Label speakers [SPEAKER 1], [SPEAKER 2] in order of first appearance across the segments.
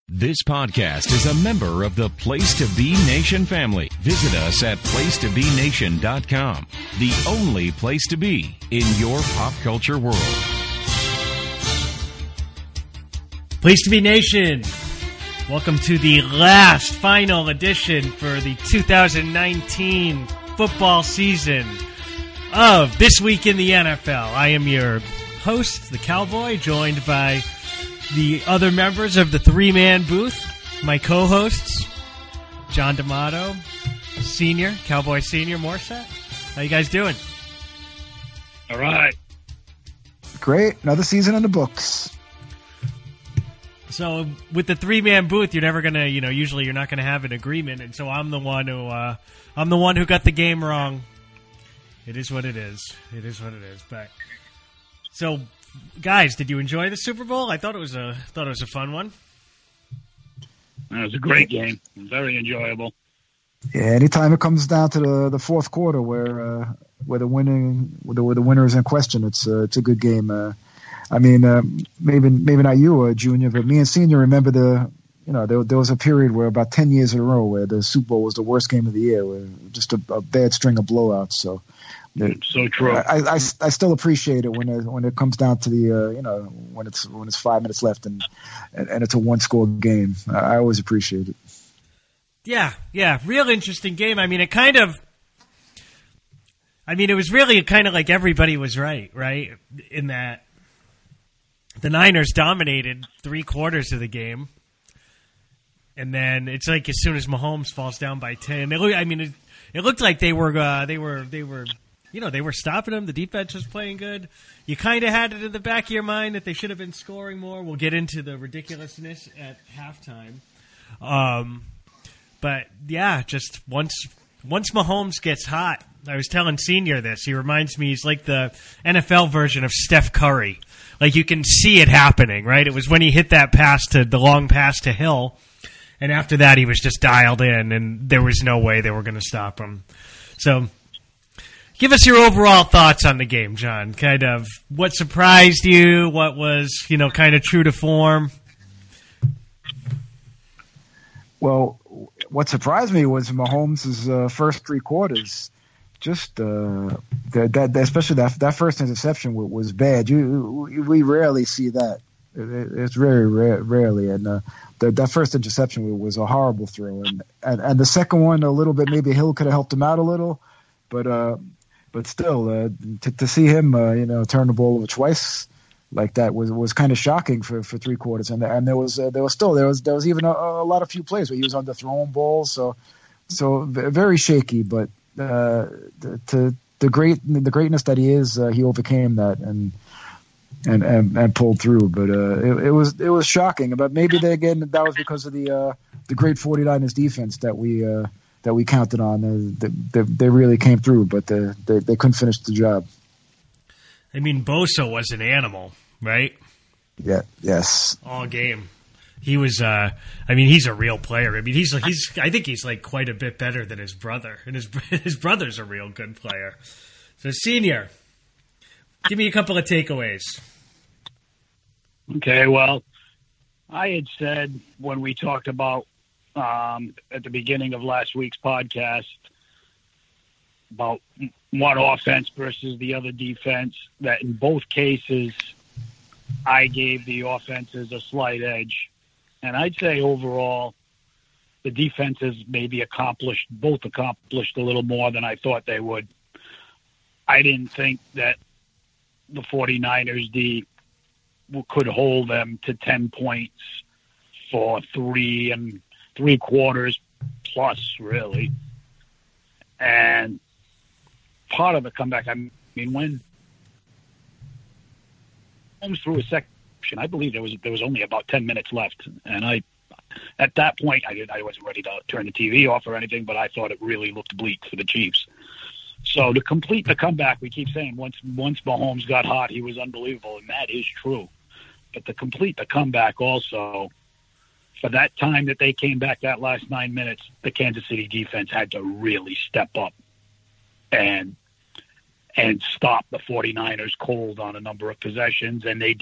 [SPEAKER 1] This podcast is a member of the Place to Be Nation family. Visit us at placetobenation.com, the only place to be in your pop culture world.
[SPEAKER 2] Place to Be Nation, welcome to the last final edition for the 2019 football season of This Week in the NFL. I am your host, the Cowboy, joined by the other members of the three-man booth, my co-hosts, John D'Amato, Senior, Cowboy Senior, Morset. How you guys doing?
[SPEAKER 3] All right.
[SPEAKER 4] Great. Another season in the books.
[SPEAKER 2] So with the three-man booth, you're never gonna, usually you're not gonna have an agreement, and so I'm the one who got the game wrong. It is what it is. It is what it is. But so, guys, did you enjoy the Super Bowl? I thought it was a fun one.
[SPEAKER 3] It was a great game. Very enjoyable.
[SPEAKER 4] Yeah, anytime it comes down to the fourth quarter where the winner is in question, it's a good game. Maybe not you, Junior, but me and Senior remember there was a period where about 10 years in a row where the Super Bowl was the worst game of the year, where just a bad string of blowouts. So.
[SPEAKER 3] So true.
[SPEAKER 4] I still appreciate it when it comes down to the when it's 5 minutes left and it's a one-score game. I always appreciate it.
[SPEAKER 2] Yeah, real interesting game. It was really kind of like everybody was right in that the Niners dominated 3/4 of the game, and then it's like as soon as Mahomes falls down by 10, it looked like they were stopping them. The defense was playing good. You kind of had it in the back of your mind that they should have been scoring more. We'll get into the ridiculousness at halftime. But, yeah, just once Mahomes gets hot, I was telling Senior this. He reminds me he's like the NFL version of Steph Curry. Like, you can see it happening, right? It was when he hit that the long pass to Hill, and after that he was just dialed in, and there was no way they were going to stop him. So give us your overall thoughts on the game, John. Kind of what surprised you, what was, kind of true to form?
[SPEAKER 4] Well, what surprised me was Mahomes' first 3 quarters. Just especially that first interception was bad. We rarely see that. It's very rarely, and that first interception was a horrible throw, and the second one a little bit. Maybe Hill could have helped him out a little, but still, to see him, turn the ball over twice like that was kind of shocking for 3 quarters. And there was even a lot of few plays where he was underthrowing balls. So very shaky. But the greatness that he is, he overcame that and pulled through. But it was shocking. But maybe that was because of the great 49ers defense that we counted on. They really came through, but they couldn't finish the job.
[SPEAKER 2] Bosa was an animal, right?
[SPEAKER 4] Yeah. Yes.
[SPEAKER 2] All game. He was. He's a real player. I think he's like quite a bit better than his brother, and his brother's a real good player. So, Senior, give me a couple of takeaways.
[SPEAKER 3] Okay. Well, I had said when we talked about at the beginning of last week's podcast about one offense versus the other defense, that in both cases I gave the offenses a slight edge. And I'd say overall the defenses maybe accomplished a little more than I thought they would. I didn't think that the 49ers D could hold them to 10 points for 3 3/4 plus, really. And part of the comeback, when Holmes threw a section, I believe there was only about 10 minutes left. And at that point, I wasn't ready to turn the TV off or anything, but I thought it really looked bleak for the Chiefs. So to complete the comeback, we keep saying once Mahomes got hot, he was unbelievable, and that is true. But to complete the comeback also, for that time that they came back, that last 9 minutes, the Kansas City defense had to really step up and stop the 49ers cold on a number of possessions, and they did.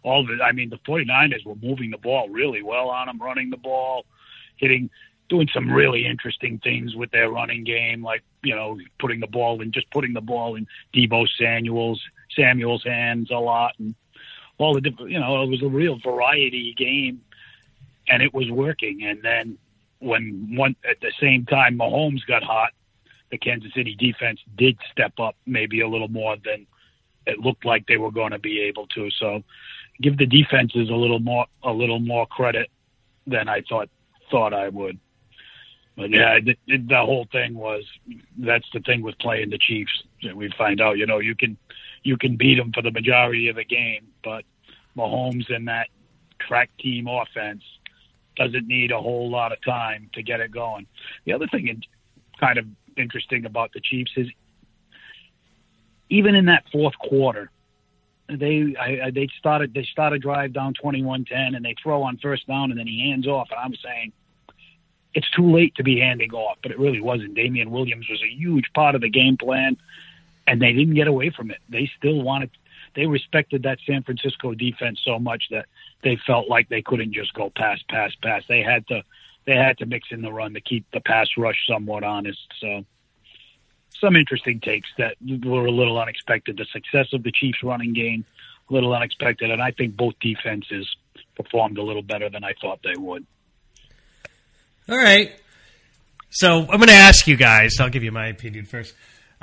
[SPEAKER 3] all of it. I mean, the 49ers were moving the ball really well on them, running the ball, doing some really interesting things with their running game, like, putting the ball in Deebo Samuel's hands a lot, and all the different, it was a real variety game, and it was working. And then at the same time Mahomes got hot, the Kansas City defense did step up maybe a little more than it looked like they were going to be able to. So give the defenses a little more credit than I thought I would. But yeah, the whole thing that's the thing with playing the Chiefs. We find out, you can beat them for the majority of the game, but Mahomes and that crack team offense doesn't need a whole lot of time to get it going. The other thing kind of interesting about the Chiefs is even in that fourth quarter, they start a drive down 21-10 and they throw on first down and then he hands off. And I'm saying it's too late to be handing off, but it really wasn't. Damian Williams was a huge part of the game plan and they didn't get away from it. They respected that San Francisco defense so much that they felt like they couldn't just go pass. They had to mix in the run to keep the pass rush somewhat honest. So some interesting takes that were a little unexpected. The success of the Chiefs running game, a little unexpected. And I think both defenses performed a little better than I thought they would.
[SPEAKER 2] All right. So I'm going to ask you guys, I'll give you my opinion first.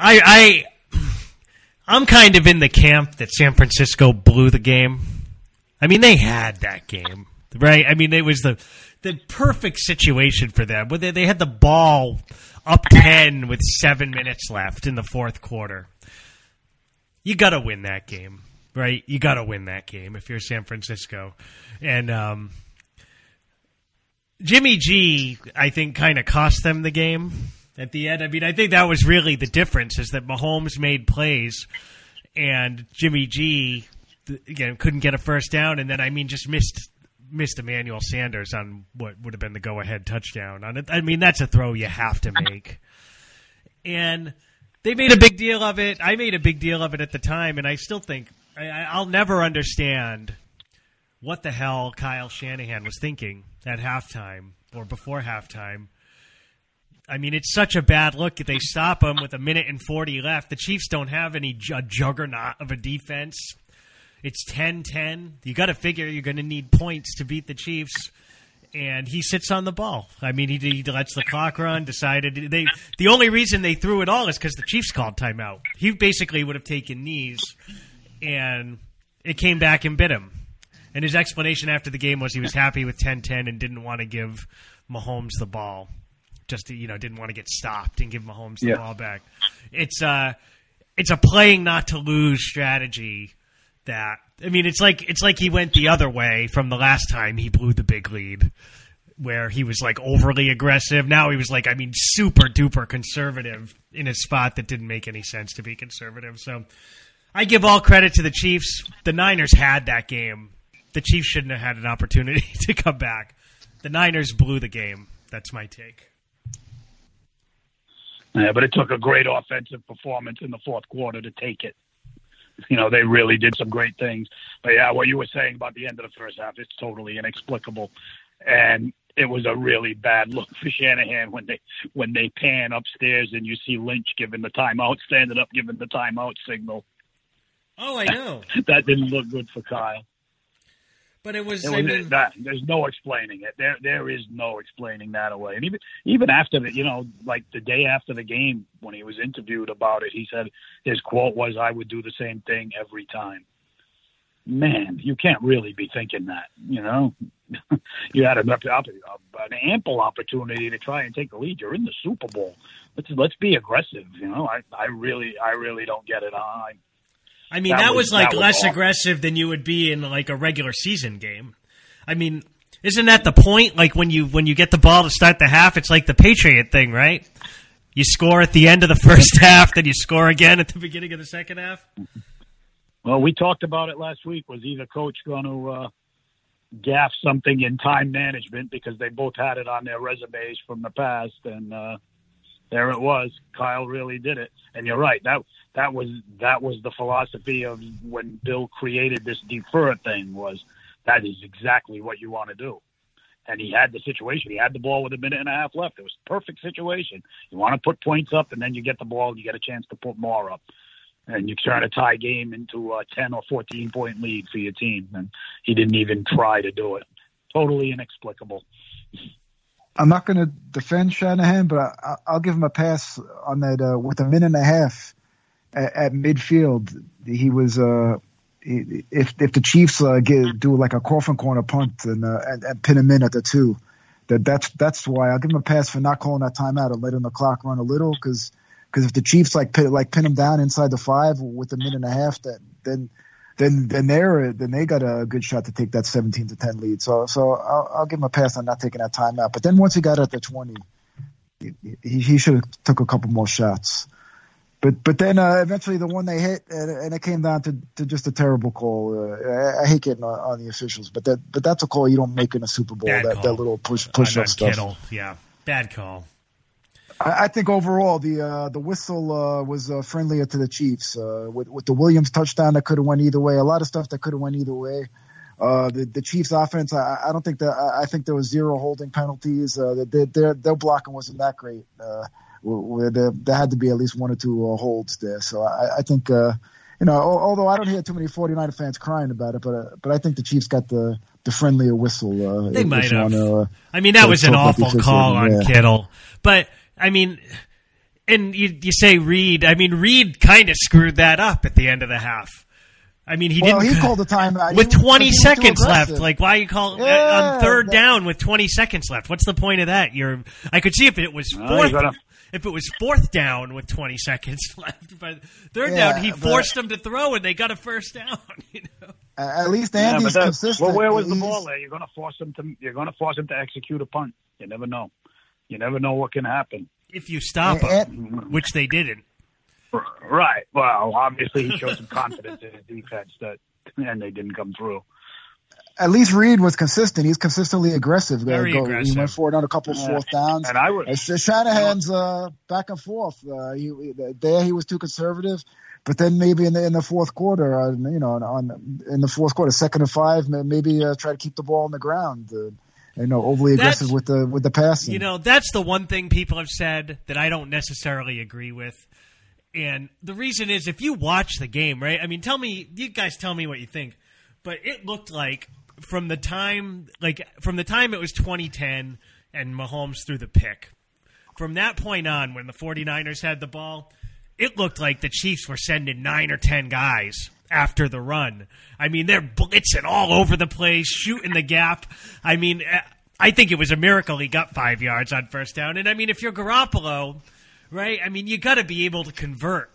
[SPEAKER 2] I'm kind of in the camp that San Francisco blew the game. I mean, they had that game, right? I mean, it was the perfect situation for them. They had the ball up 10 with 7 minutes left in the fourth quarter. You got to win that game, right? You got to win that game if you're San Francisco. And Jimmy G, I think, kind of cost them the game at the end. I mean, I think that was really the difference, is that Mahomes made plays and Jimmy G, again, couldn't get a first down, and then, just missed Emmanuel Sanders on what would have been the go-ahead touchdown. I mean, that's a throw you have to make. And they made a big deal of it. I made a big deal of it at the time, and I still think I'll never understand what the hell Kyle Shanahan was thinking at halftime or before halftime. I mean, it's such a bad look. They stop him with 1:40 left. The Chiefs don't have any juggernaut of a defense. It's 10-10. You got to figure you're going to need points to beat the Chiefs, and he sits on the ball. I mean, he lets the clock run. The only reason they threw it all is because the Chiefs called timeout. He basically would have taken knees, and it came back and bit him. And his explanation after the game was he was happy with 10-10 and didn't want to give Mahomes the ball. Just didn't want to get stopped and give Mahomes the ball back. It's a playing not to lose strategy. It's like he went the other way from the last time he blew the big lead, where he was like overly aggressive. Now he was like, super duper conservative in a spot that didn't make any sense to be conservative. So I give all credit to the Chiefs. The Niners had that game. The Chiefs shouldn't have had an opportunity to come back. The Niners blew the game. That's my take.
[SPEAKER 3] Yeah, but it took a great offensive performance in the fourth quarter to take it. They really did some great things. But yeah, what you were saying about the end of the first half is totally inexplicable. And it was a really bad look for Shanahan when they pan upstairs and you see Lynch giving the timeout, standing up giving the timeout signal.
[SPEAKER 2] Oh, I know.
[SPEAKER 3] That didn't look good for Kyle.
[SPEAKER 2] But there's
[SPEAKER 3] no explaining it. There is no explaining that away. And even after the day after the game, when he was interviewed about it, he said his quote was, "I would do the same thing every time." Man, you can't really be thinking that. You had an ample opportunity to try and take the lead. You're in the Super Bowl. Let's be aggressive. I really don't get it.
[SPEAKER 2] That was less aggressive than you would be in like a regular season game. Isn't that the point? Like when you get the ball to start the half, it's like the Patriot thing, right? You score at the end of the first half, then you score again at the beginning of the second half.
[SPEAKER 3] Well, we talked about it last week. Was either coach going to gaff something in time management, because they both had it on their resumes from the past, and there it was. Kyle really did it. And you're right. That was the philosophy of when Bill created this defer thing, was that is exactly what you want to do. And he had the situation. He had the ball with a minute and a half left. It was a perfect situation. You want to put points up, and then you get the ball, and you get a chance to put more up. And you turn a tie game into a 10 or 14-point lead for your team. And he didn't even try to do it. Totally inexplicable.
[SPEAKER 4] I'm not going to defend Shanahan, but I'll give him a pass on that. With a minute and a half at midfield, he was if the Chiefs do like a coffin corner punt and pin him in at the 2, that's why I'll give him a pass for not calling that timeout and letting the clock run a little, because if the Chiefs pin him down inside the 5 with a minute and a half, then they got a good shot to take that 17-10 lead. So I'll give him a pass on not taking that timeout. But then once he got at the 20, he should have took a couple more shots. But then eventually the one they hit, and it came down to just a terrible call. I hate getting on the officials, but that's a call you don't make in a Super Bowl. That little push up stuff.
[SPEAKER 2] Kittle. Yeah, bad call.
[SPEAKER 4] I think overall the whistle was friendlier to the Chiefs with the Williams touchdown that could have went either way. A lot of stuff that could have went either way. The Chiefs offense, I don't think I think there was 0 holding penalties. Their blocking wasn't that great. There had to be at least 1 or 2 holds there. So I think although I don't hear too many 49er fans crying about it, but I think the Chiefs got the friendlier whistle.
[SPEAKER 2] They might have. That was an awful call on Kittle, but. And you say Reed. Reed kind of screwed that up at the end of the half. He
[SPEAKER 4] called the timeout
[SPEAKER 2] with 20 seconds left. Like, why you call on third down with 20 seconds left? What's the point of that? I could see if it was fourth down with 20 seconds left, but third down he forced them to throw and they got a first down.
[SPEAKER 4] At least Andy's consistent.
[SPEAKER 3] Well, where was the ball there? You're going to force him to execute a punt. You never know. You never know what can happen.
[SPEAKER 2] If you stop him, which they didn't.
[SPEAKER 3] Right. Well, obviously he showed some confidence in his defense, and they didn't come through.
[SPEAKER 4] At least Reed was consistent. He's consistently aggressive.
[SPEAKER 2] Very aggressive.
[SPEAKER 4] He went forward on a couple of fourth downs. And Shanahan's back and forth. He was too conservative. But then maybe in the fourth quarter, in the fourth quarter, 2nd and 5, maybe try to keep the ball on the ground. Overly aggressive with the passing.
[SPEAKER 2] That's the one thing people have said that I don't necessarily agree with. And the reason is, if you watch the game, right? You guys tell me what you think. But it looked like from the time it was 2010 and Mahomes threw the pick, from that point on, when the 49ers had the ball, it looked like the Chiefs were sending 9 or 10 guys after the run. They're blitzing all over the place, shooting the gap. I think it was a miracle he got 5 yards on first down. And if you're Garoppolo, right? You got to be able to convert.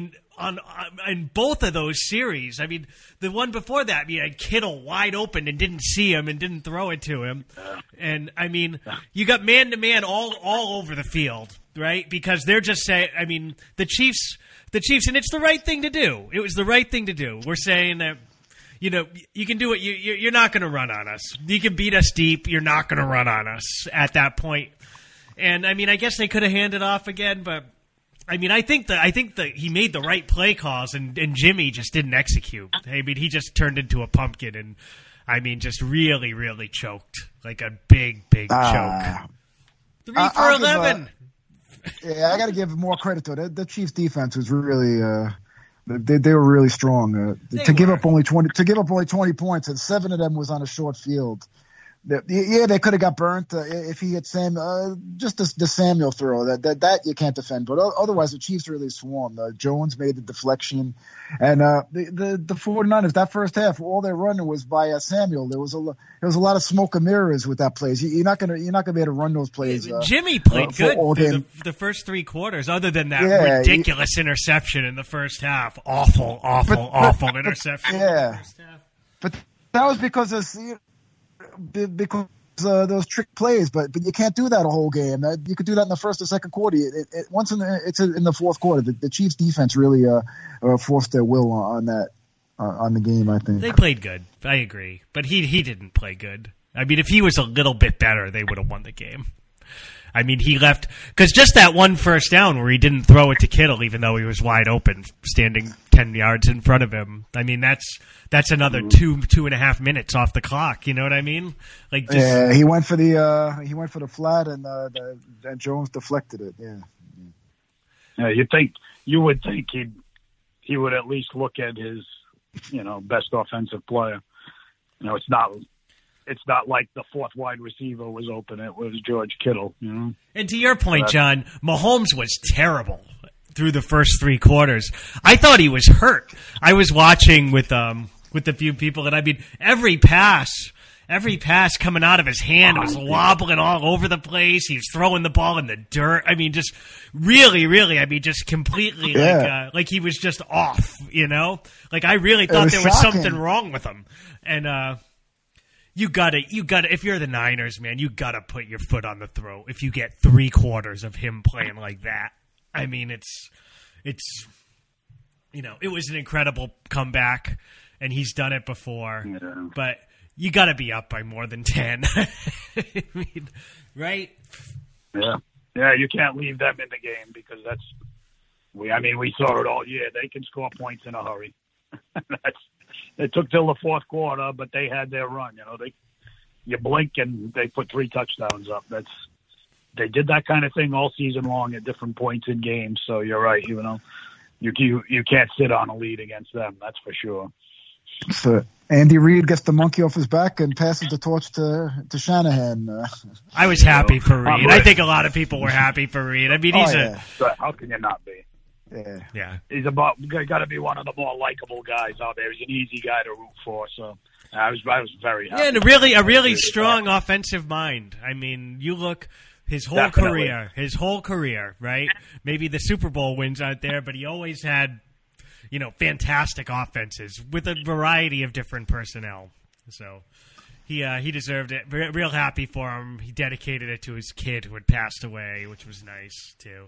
[SPEAKER 2] On both of those series, the one before that, you had Kittle wide open and didn't see him and didn't throw it to him. And you got man-to-man all over the field, right? Because they're just saying, the Chiefs, and it's the right thing to do. It was the right thing to do. We're saying that, you can do it. You're not going to run on us. You can beat us deep. You're not going to run on us at that point. And I guess they could have handed off again, but I think that he made the right play calls, and Jimmy just didn't execute. He just turned into a pumpkin, and just really, really choked, like a big choke. 3 for 11.
[SPEAKER 4] I got to give more credit to it. The Chiefs' defense was really, they were really strong. Give up only 20 points, and 7 of them was on a short field. They could have got burnt if he had just the Samuel throw that you can't defend. But otherwise, the Chiefs really swarmed. Jones made the deflection, and the 49ers that first half, all their running was by Samuel. There was a lot of smoke and mirrors with that plays. You're not gonna be able to run those plays.
[SPEAKER 2] Jimmy played good the first 3 quarters, other than that ridiculous interception in the first half. Awful interception. In the first half.
[SPEAKER 4] But that was because those trick plays, but you can't do that a whole game. You could do that in the first or second quarter. Once it's in the fourth quarter. The Chiefs' defense really forced their will on the game. I think
[SPEAKER 2] they played good. I agree, but he didn't play good. If he was a little bit better, they would have won the game. I mean, he left because just that one first down where he didn't throw it to Kittle, even though he was wide open, standing 10 yards in front of him. I mean, that's another 2.5 minutes off the clock. You know what I mean? Like, just,
[SPEAKER 4] yeah, he went for the flat, and Jones deflected it. Yeah.
[SPEAKER 3] Yeah, you would think he would at least look at his, best offensive player. It's not like the fourth wide receiver was open. It was George Kittle.
[SPEAKER 2] And to your point, John, Mahomes was terrible through the first three quarters. I thought he was hurt. I was watching with a few people, and I mean, every pass coming out of his hand was wobbling all over the place. He was throwing the ball in the dirt. I mean, just really, I mean, just completely like he was just off, Like I really thought there was something wrong with him. And you gotta, if you're the Niners, man, you gotta put your foot on the throat if you get 3 quarters of him playing like that. I mean, it was an incredible comeback, and he's done it before, but you got to be up by more than 10. I mean, right?
[SPEAKER 3] Yeah, you can't leave them in the game because we saw it all year. They can score points in a hurry. It took till the fourth quarter, but they had their run. You blink and they put 3 touchdowns up. They did that kind of thing all season long at different points in games. So you're right. You can't sit on a lead against them. That's for sure.
[SPEAKER 4] So Andy Reid gets the monkey off his back and passes the torch to Shanahan.
[SPEAKER 2] I was happy for Reid. I think a lot of people were happy for Reid. I mean,
[SPEAKER 3] how can you not be?
[SPEAKER 2] Yeah.
[SPEAKER 3] He's got to be one of the more likable guys out there. He's an easy guy to root for. So I was very happy.
[SPEAKER 2] Yeah, and a really strong offensive mind. I mean, you look his whole career, right? Maybe the Super Bowl wins out there, but he always had, fantastic offenses with a variety of different personnel. So he deserved it. Real happy for him. He dedicated it to his kid who had passed away, which was nice too.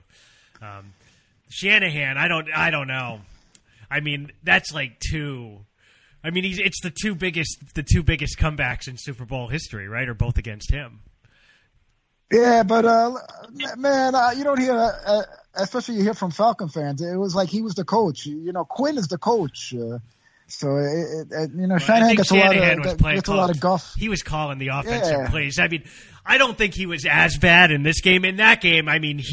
[SPEAKER 2] Shanahan, I don't know. I mean, that's like 2. I mean, it's the two biggest comebacks in Super Bowl history, right? Or both against him.
[SPEAKER 4] Yeah, but man, you don't hear, especially you hear from Falcon fans. It was like he was the coach. Quinn is the coach. Shanahan gets a lot of guff.
[SPEAKER 2] He was calling the offensive plays. I mean, I don't think he was as bad in this game. In that game, I mean,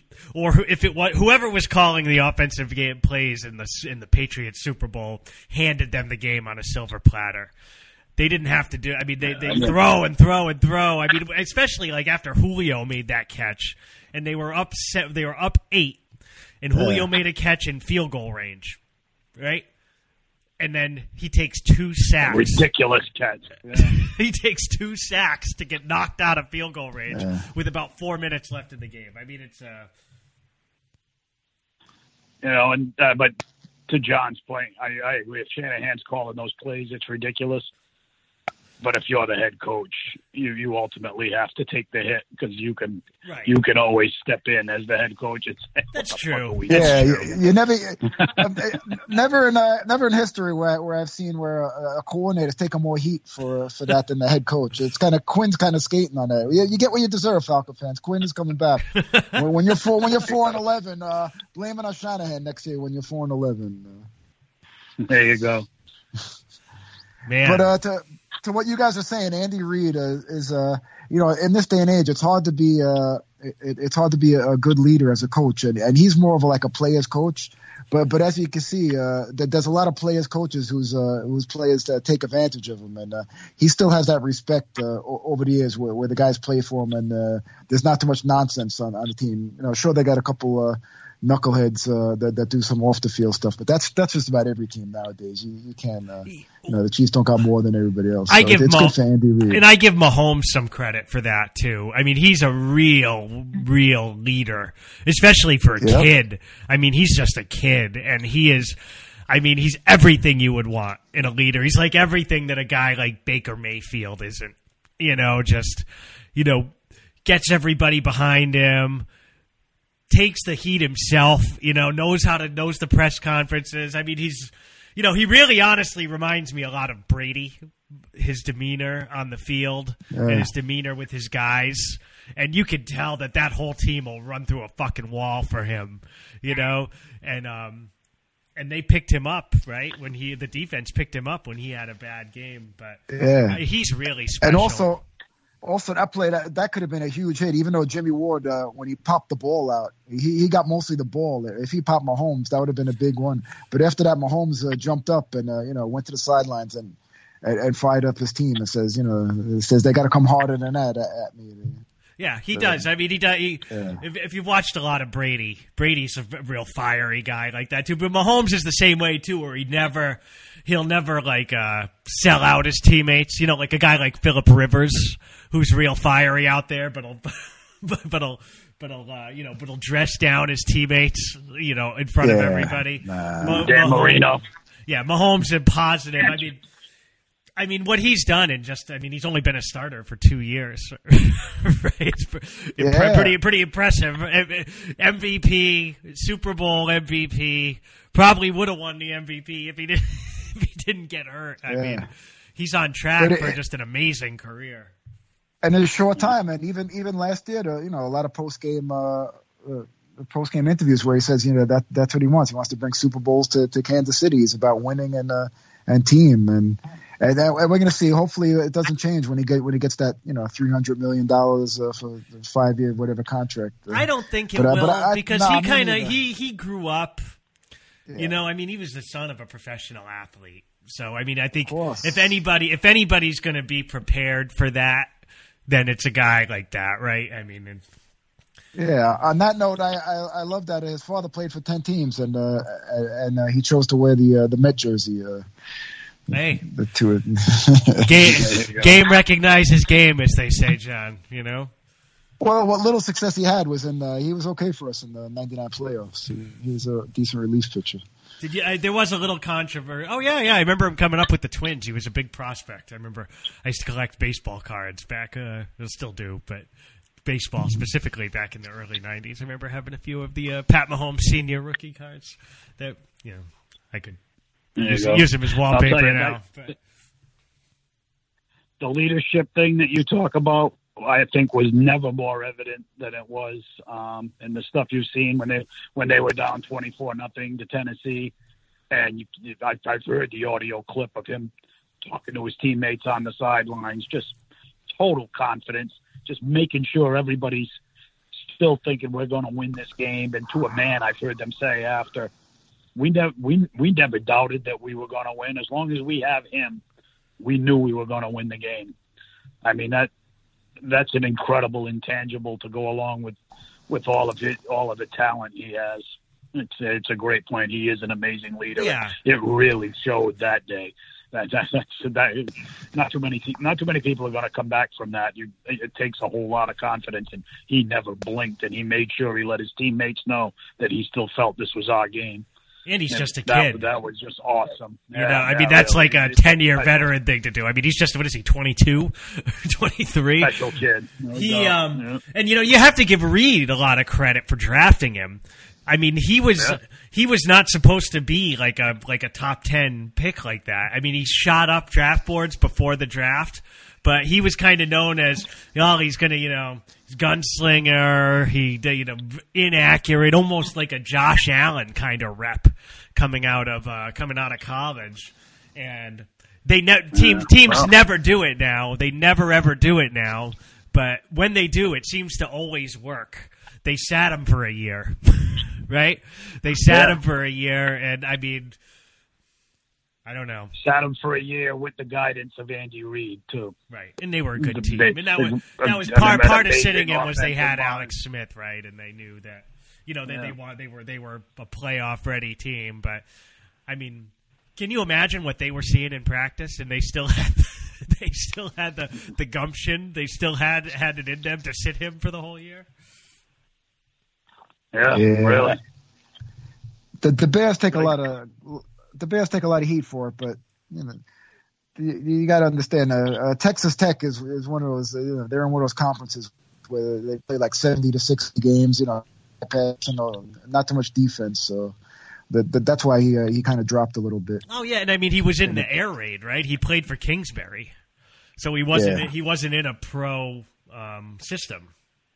[SPEAKER 2] whoever was calling the offensive game plays in the Patriots Super Bowl handed them the game on a silver platter. They didn't have to do. I mean, they throw and throw and throw. I mean, especially like after Julio made that catch, and they were up 8, and Julio made a catch in field goal range, right? And then he takes 2 sacks.
[SPEAKER 3] Ridiculous catch. Yeah.
[SPEAKER 2] He takes 2 sacks to get knocked out of field goal range with about 4 minutes left in the game. I mean, it's
[SPEAKER 3] but to John's point, I agree. If Shanahan's calling those plays, it's ridiculous. But if you're the head coach, you ultimately have to take the hit because you can always step in as the head coach.
[SPEAKER 2] That's true.
[SPEAKER 4] You never in history where I've seen where a coordinator's taking more heat for that than the head coach. It's Quinn's kind of skating on that. You get what you deserve, Falcon fans. Quinn is coming back. when you're 4-11, blame it on Shanahan next year. When you're 4-11,
[SPEAKER 3] there you go,
[SPEAKER 2] man.
[SPEAKER 4] But to what you guys are saying, Andy Reid is in this day and age, it's hard to be a good leader as a coach, and he's more of a player's coach. But as you can see, there's a lot of players coaches whose players take advantage of him, and he still has that respect over the years where the guys play for him, and there's not too much nonsense on the team. Sure they got a couple knuckleheads that do some off the field stuff, but that's just about every team nowadays. You can't, the Chiefs don't got more than everybody else. So it's good for Andy Reid.
[SPEAKER 2] And I give Mahomes some credit for that too. I mean, he's a real leader, especially for a kid. I mean, he's just a kid, and he is. I mean, he's everything you would want in a leader. He's like everything that a guy like Baker Mayfield isn't. Gets everybody behind him. Takes the heat himself, knows the press conferences. I mean, he really honestly reminds me a lot of Brady, his demeanor on the field and his demeanor with his guys. And you can tell that whole team will run through a fucking wall for him, and they picked him up, right? The defense picked him up when he had a bad game, but he's really special.
[SPEAKER 4] And also that play, that could have been a huge hit, even though Jimmy Ward, when he popped the ball out, he got mostly the ball. If he popped Mahomes, that would have been a big one. But after that, Mahomes jumped up and, went to the sidelines and fired up his team and says, they got to come harder than that at me.
[SPEAKER 2] Yeah, he does. I mean, he does. If you've watched a lot of Brady, Brady's a real fiery guy like that too. But Mahomes is the same way too, where he'll never sell out his teammates. Like a guy like Phillip Rivers, who's real fiery out there, but he'll dress down his teammates, in front of everybody.
[SPEAKER 3] Dan Marino.
[SPEAKER 2] Yeah, Mahomes is positive. I mean, what he's done he's only been a starter for 2 years, right? Pretty impressive. MVP, Super Bowl MVP, probably would have won the MVP if he didn't get hurt. I mean, he's on track for just an amazing career.
[SPEAKER 4] And in a short time, and even last year, a lot of post game interviews where he says, that's what he wants. He wants to bring Super Bowls to Kansas City. It's about winning and team and we're going to see. Hopefully, it doesn't change when he gets that $300 million for the 5-year whatever contract.
[SPEAKER 2] I don't think it will because he grew up. Yeah. He was the son of a professional athlete. So I think if anybody's going to be prepared for that, then it's a guy like that, right?
[SPEAKER 4] Yeah. On that note, I love that his father played for 10 teams, and he chose to wear the Met jersey.
[SPEAKER 2] Hey,
[SPEAKER 4] the two
[SPEAKER 2] game recognizes game, as they say, John.
[SPEAKER 4] Well, what little success he had was he was okay for us in the '99 playoffs. He was a decent relief pitcher.
[SPEAKER 2] There was a little controversy. Oh yeah. I remember him coming up with the Twins. He was a big prospect. I remember I used to collect baseball cards back. I still do, but baseball specifically back in the early '90s. I remember having a few of the Pat Mahomes Senior rookie cards that I could use them as wallpaper now. But
[SPEAKER 3] the leadership thing that you talk about, I think, was never more evident than it was in the stuff you've seen when they were down 24-0 to Tennessee. And I've heard the audio clip of him talking to his teammates on the sidelines, just total confidence, just making sure everybody's still thinking we're going to win this game. And to a man, I've heard them say after, we never doubted that we were going to win. As long as we have him, we knew we were going to win the game. That's an incredible intangible to go along with all of the talent he has. It's a great point. He is an amazing leader.
[SPEAKER 2] Yeah.
[SPEAKER 3] It really showed that day. Not too many people are going to come back from that. It takes a whole lot of confidence, and he never blinked, and he made sure he let his teammates know that he still felt this was our game.
[SPEAKER 2] And he's just a kid.
[SPEAKER 3] That was just awesome.
[SPEAKER 2] That's really, like a 10-year veteran thing to do. He's just, what is he, 22? 23?
[SPEAKER 3] Special kid.
[SPEAKER 2] And you have to give Reed a lot of credit for drafting him. He was not supposed to be like a top 10 pick like that. He shot up draft boards before the draft, but he was kind of known as, he's going to, gunslinger, inaccurate, almost like a Josh Allen kind of rep coming out of college. And teams never do it now. They never ever do it now. But when they do, it seems to always work. They sat him for a year, right? They sat him for a year, and I don't know.
[SPEAKER 3] Sat him for a year with the guidance of Andy Reid too.
[SPEAKER 2] Right, and they were a good team. And that was part of sitting him was they had Alex Smith, right, and they knew that they were a playoff ready team. But can you imagine what they were seeing in practice? And they still had the gumption. They still had it in them to sit him for the whole year.
[SPEAKER 3] Yeah. Really.
[SPEAKER 4] The Bears take a lot of heat for it, but you got to understand. Texas Tech is one of those. They're in one of those conferences where they play like 70 to 60 games. Not too much defense. So that's why he kind of dropped a little bit.
[SPEAKER 2] Oh yeah, and I mean he was in the air raid, right? He played for Kingsbury, so he wasn't in a pro system.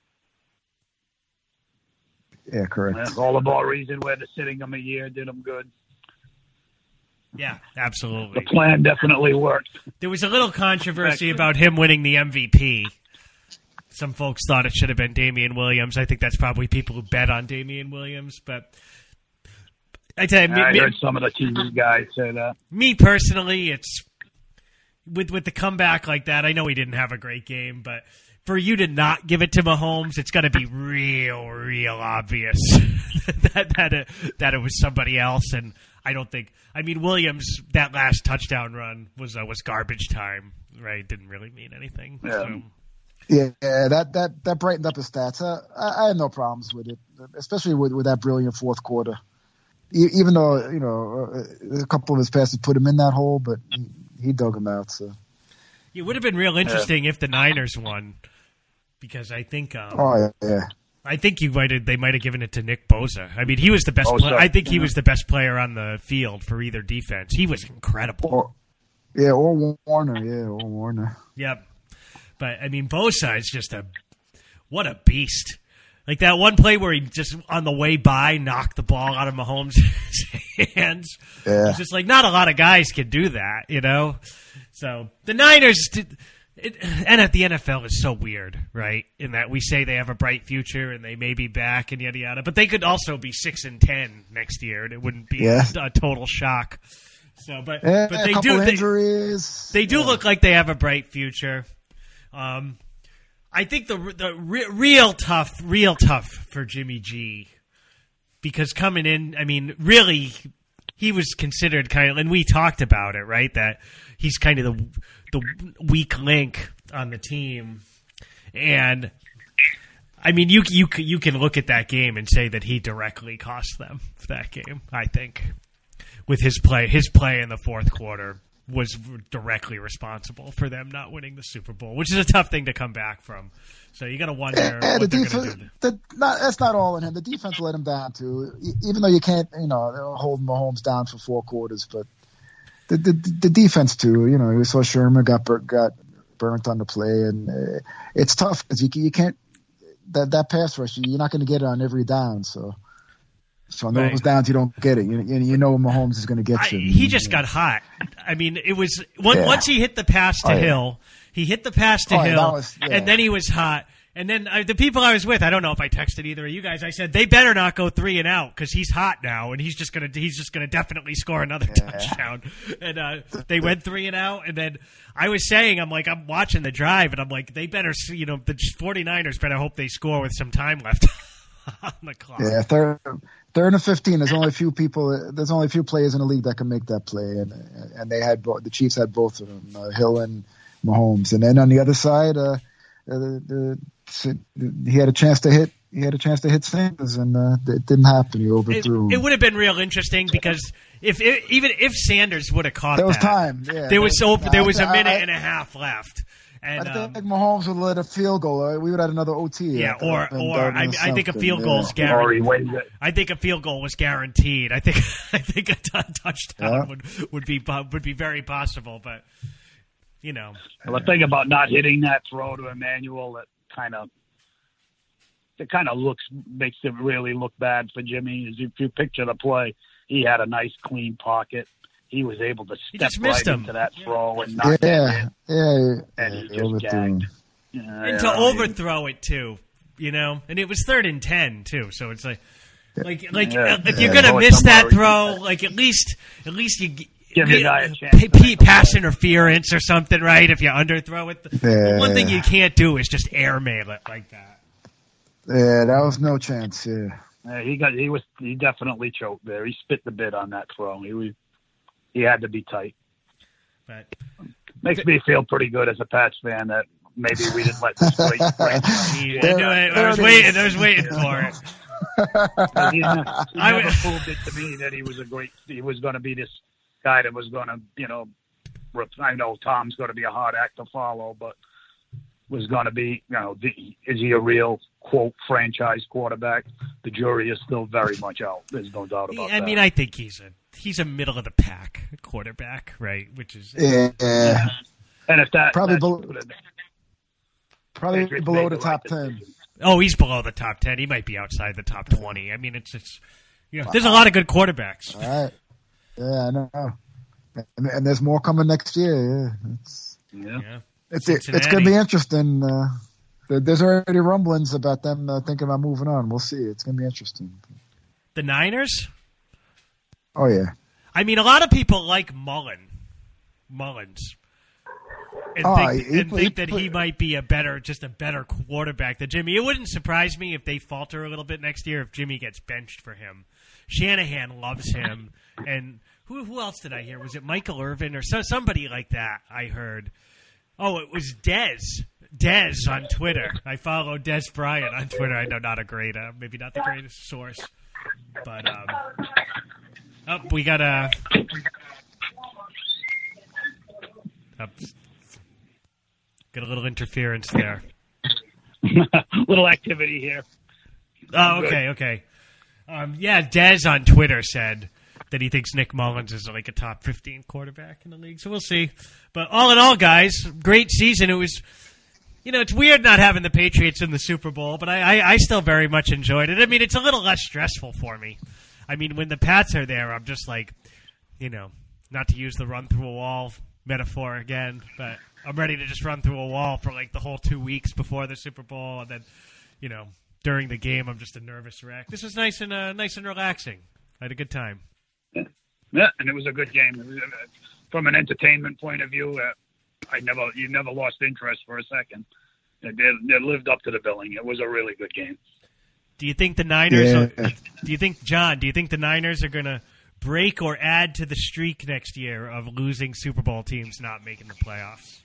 [SPEAKER 4] Yeah, correct.
[SPEAKER 3] That's all about reason where the sitting him a year did him good.
[SPEAKER 2] Yeah, absolutely.
[SPEAKER 3] The plan definitely worked.
[SPEAKER 2] There was a little controversy about him winning the MVP. Some folks thought it should have been Damian Williams. I think that's probably people who bet on Damian Williams. But I tell you,
[SPEAKER 3] I heard some of the TV guys say that.
[SPEAKER 2] Me personally, it's with the comeback like that. I know he didn't have a great game, but for you to not give it to Mahomes, it's going to be real obvious that it was somebody else. And I don't think. I mean, Williams, that last touchdown run was garbage time, right? Didn't really mean anything.
[SPEAKER 4] Yeah.
[SPEAKER 2] So.
[SPEAKER 4] Yeah, that brightened up his stats. I had no problems with it, especially with that brilliant fourth quarter. Even though a couple of his passes put him in that hole, but he dug him out. So
[SPEAKER 2] it would have been real interesting if the Niners won, because I think. I think they might have given it to Nick Bosa. I mean, he was the best. I think he was the best player on the field for either defense. He was incredible.
[SPEAKER 4] Or Warner.
[SPEAKER 2] Yep. But I mean, Bosa is just what a beast. Like that one play where he just on the way by knocked the ball out of Mahomes' hands.
[SPEAKER 4] Yeah.
[SPEAKER 2] It's just like not a lot of guys can do that, you know. So the Niners. And at the NFL is so weird, right? In that we say they have a bright future and they may be back and yada yada, but they could also be 6-10 next year, and it wouldn't be a total shock. So, but they do
[SPEAKER 4] injuries.
[SPEAKER 2] They do look like they have a bright future. I think the real tough for Jimmy G, because coming in, I mean, really, he was considered kind of, and we talked about it, right? That he's kind of the weak link on the team, and I mean, you can look at that game and say that he directly cost them that game. I think with his play in the fourth quarter was directly responsible for them not winning the Super Bowl, which is a tough thing to come back from. So you got to wonder what they're going to do.
[SPEAKER 4] That's not all in him. The defense let him down too, even though you can't hold Mahomes down for 4 quarters, but. The defense too, we saw Sherman got burnt on the play, and it's tough because you can't that pass rush. You're not going to get it on every down, so on those downs you don't get it. You know Mahomes is going to get you.
[SPEAKER 2] He just got hot. I mean, it was once he hit the pass to Hill. He hit the pass to Hill, and then he was hot. And then the people I was with, I don't know if I texted either of you guys. I said they better not go 3 and out because he's hot now, and he's just gonna definitely score another touchdown. And they went 3 and out, and then I was saying, I'm watching the drive, and I'm like, they better, the 49ers better hope they score with some time left on the clock.
[SPEAKER 4] Yeah, third and 15. There's only a few players in the league that can make that play, and they had the Chiefs had both of them, Hill and Mahomes, and then on the other side, he had a chance to hit. He had a chance to hit Sanders, and it didn't happen. He overthrew.
[SPEAKER 2] It would have been real interesting because if Sanders would have caught
[SPEAKER 4] there was time. Yeah,
[SPEAKER 2] there was a minute and a half left. And
[SPEAKER 4] I think Mahomes would let a field goal. We would have had another OT.
[SPEAKER 2] Yeah, I think a field goal is guaranteed. I think a field goal was guaranteed. I think a touchdown would be very possible, but.
[SPEAKER 3] Well, the thing about not hitting that throw to Emmanuel, it kind of makes it really look bad for Jimmy. Is if you picture the play, he had a nice clean pocket. He was able to step right into that throw and not get it. And he just gagged.
[SPEAKER 2] And to overthrow it too, and it was 3rd and 10 too. So it's if you're gonna miss that throw, at least you.
[SPEAKER 3] Give the guy a chance.
[SPEAKER 2] Pass interference or something, right? If you underthrow it, the one thing you can't do is just airmail it like that.
[SPEAKER 4] Yeah, that was no chance. Yeah,
[SPEAKER 3] he definitely choked there. He spit the bit on that throw. He had to be tight.
[SPEAKER 2] But
[SPEAKER 3] makes me feel pretty good as a Pats fan that maybe we didn't let this break.
[SPEAKER 2] I was waiting for it.
[SPEAKER 3] He never proved it to me that he was going to be this guy that was going to, I know Tom's going to be a hard act to follow, but was going to be, is he a real, quote, franchise quarterback? the jury is still very much out. There's no doubt about that.
[SPEAKER 2] I mean, I think he's a middle of the pack quarterback, right? Which is
[SPEAKER 4] Yeah.
[SPEAKER 3] And if that
[SPEAKER 4] Probably
[SPEAKER 3] Patriots
[SPEAKER 4] below
[SPEAKER 3] made
[SPEAKER 4] the
[SPEAKER 3] the
[SPEAKER 4] top
[SPEAKER 3] right
[SPEAKER 4] 10.
[SPEAKER 3] decision.
[SPEAKER 2] Oh, he's below the top 10. He might be outside the top 20. I mean, it's there's a lot of good quarterbacks.
[SPEAKER 4] All right. Yeah, I know. And there's more coming next year. Yeah.
[SPEAKER 2] Yeah.
[SPEAKER 4] It's
[SPEAKER 2] Cincinnati.
[SPEAKER 4] going to be interesting. There's already rumblings about them thinking about moving on. We'll see. It's going to be interesting.
[SPEAKER 2] The Niners?
[SPEAKER 4] Oh, yeah.
[SPEAKER 2] I mean, a lot of people like Mullins. And think that he might be a better quarterback than Jimmy. It wouldn't surprise me if they falter a little bit next year if Jimmy gets benched for him. Shanahan loves him. And who else did I hear? Was it Michael Irvin or somebody like that I heard? Oh, it was Dez. Dez on Twitter. I follow Dez Bryant on Twitter. I know maybe not the greatest source. But, we got a... Got a little interference there.
[SPEAKER 3] Little activity here.
[SPEAKER 2] Oh, okay. Dez on Twitter said that he thinks Nick Mullins is like a top 15 quarterback in the league. So we'll see. But all in all, guys, great season. It was, it's weird not having the Patriots in the Super Bowl, but I still very much enjoyed it. I mean, it's a little less stressful for me. I mean, when the Pats are there, I'm just like, not to use the run through a wall metaphor again, but I'm ready to just run through a wall for like the whole 2 weeks before the Super Bowl, and then, during the game, I'm just a nervous wreck. This was nice and relaxing. I had a good time.
[SPEAKER 3] Yeah, and it was a good game. From an entertainment point of view, you never lost interest for a second. It lived up to the billing. It was a really good game.
[SPEAKER 2] Do you think the Niners? Yeah. Do you think the Niners are going to break or add to the streak next year of losing Super Bowl teams not making the playoffs?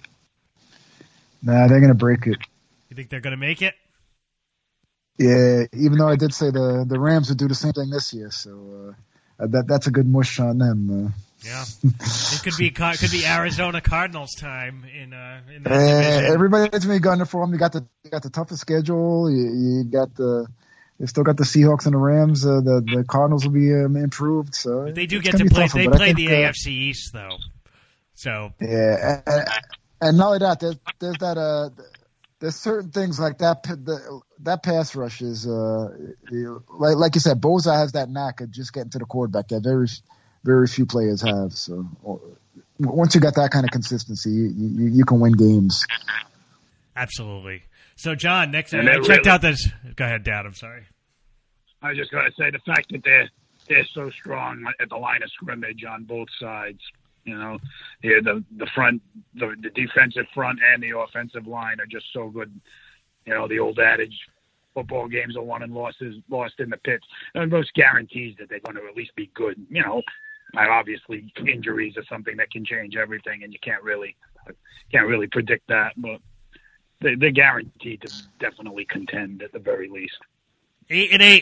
[SPEAKER 4] Nah, they're going to break it.
[SPEAKER 2] You think they're going to make it?
[SPEAKER 4] Yeah, even though I did say the Rams would do the same thing this year, so that's a good mush on them.
[SPEAKER 2] Yeah, it could be Arizona Cardinals time in that division.
[SPEAKER 4] Everybody's been gunning for them. You got the toughest schedule. You still got the Seahawks and the Rams. The Cardinals will be improved. So
[SPEAKER 2] but they do get to play. Tougher, they play the AFC East though. So
[SPEAKER 4] yeah, and not only that, there's certain things like that. That pass rush is like you said. Boza has that knack of just getting to the quarterback that very few players have. So once you got that kind of consistency, you can win games.
[SPEAKER 2] Absolutely. So, John, next I checked out this. Go ahead, Dad. I'm sorry.
[SPEAKER 3] I was just going to say the fact that they're so strong at the line of scrimmage on both sides. The front, the defensive front and the offensive line are just so good. The old adage, football games are won and lost in the pits. And most guarantees that they're going to at least be good. Obviously injuries are something that can change everything, and you can't really predict that. But they're guaranteed to definitely contend at the very least.
[SPEAKER 2] 8-8.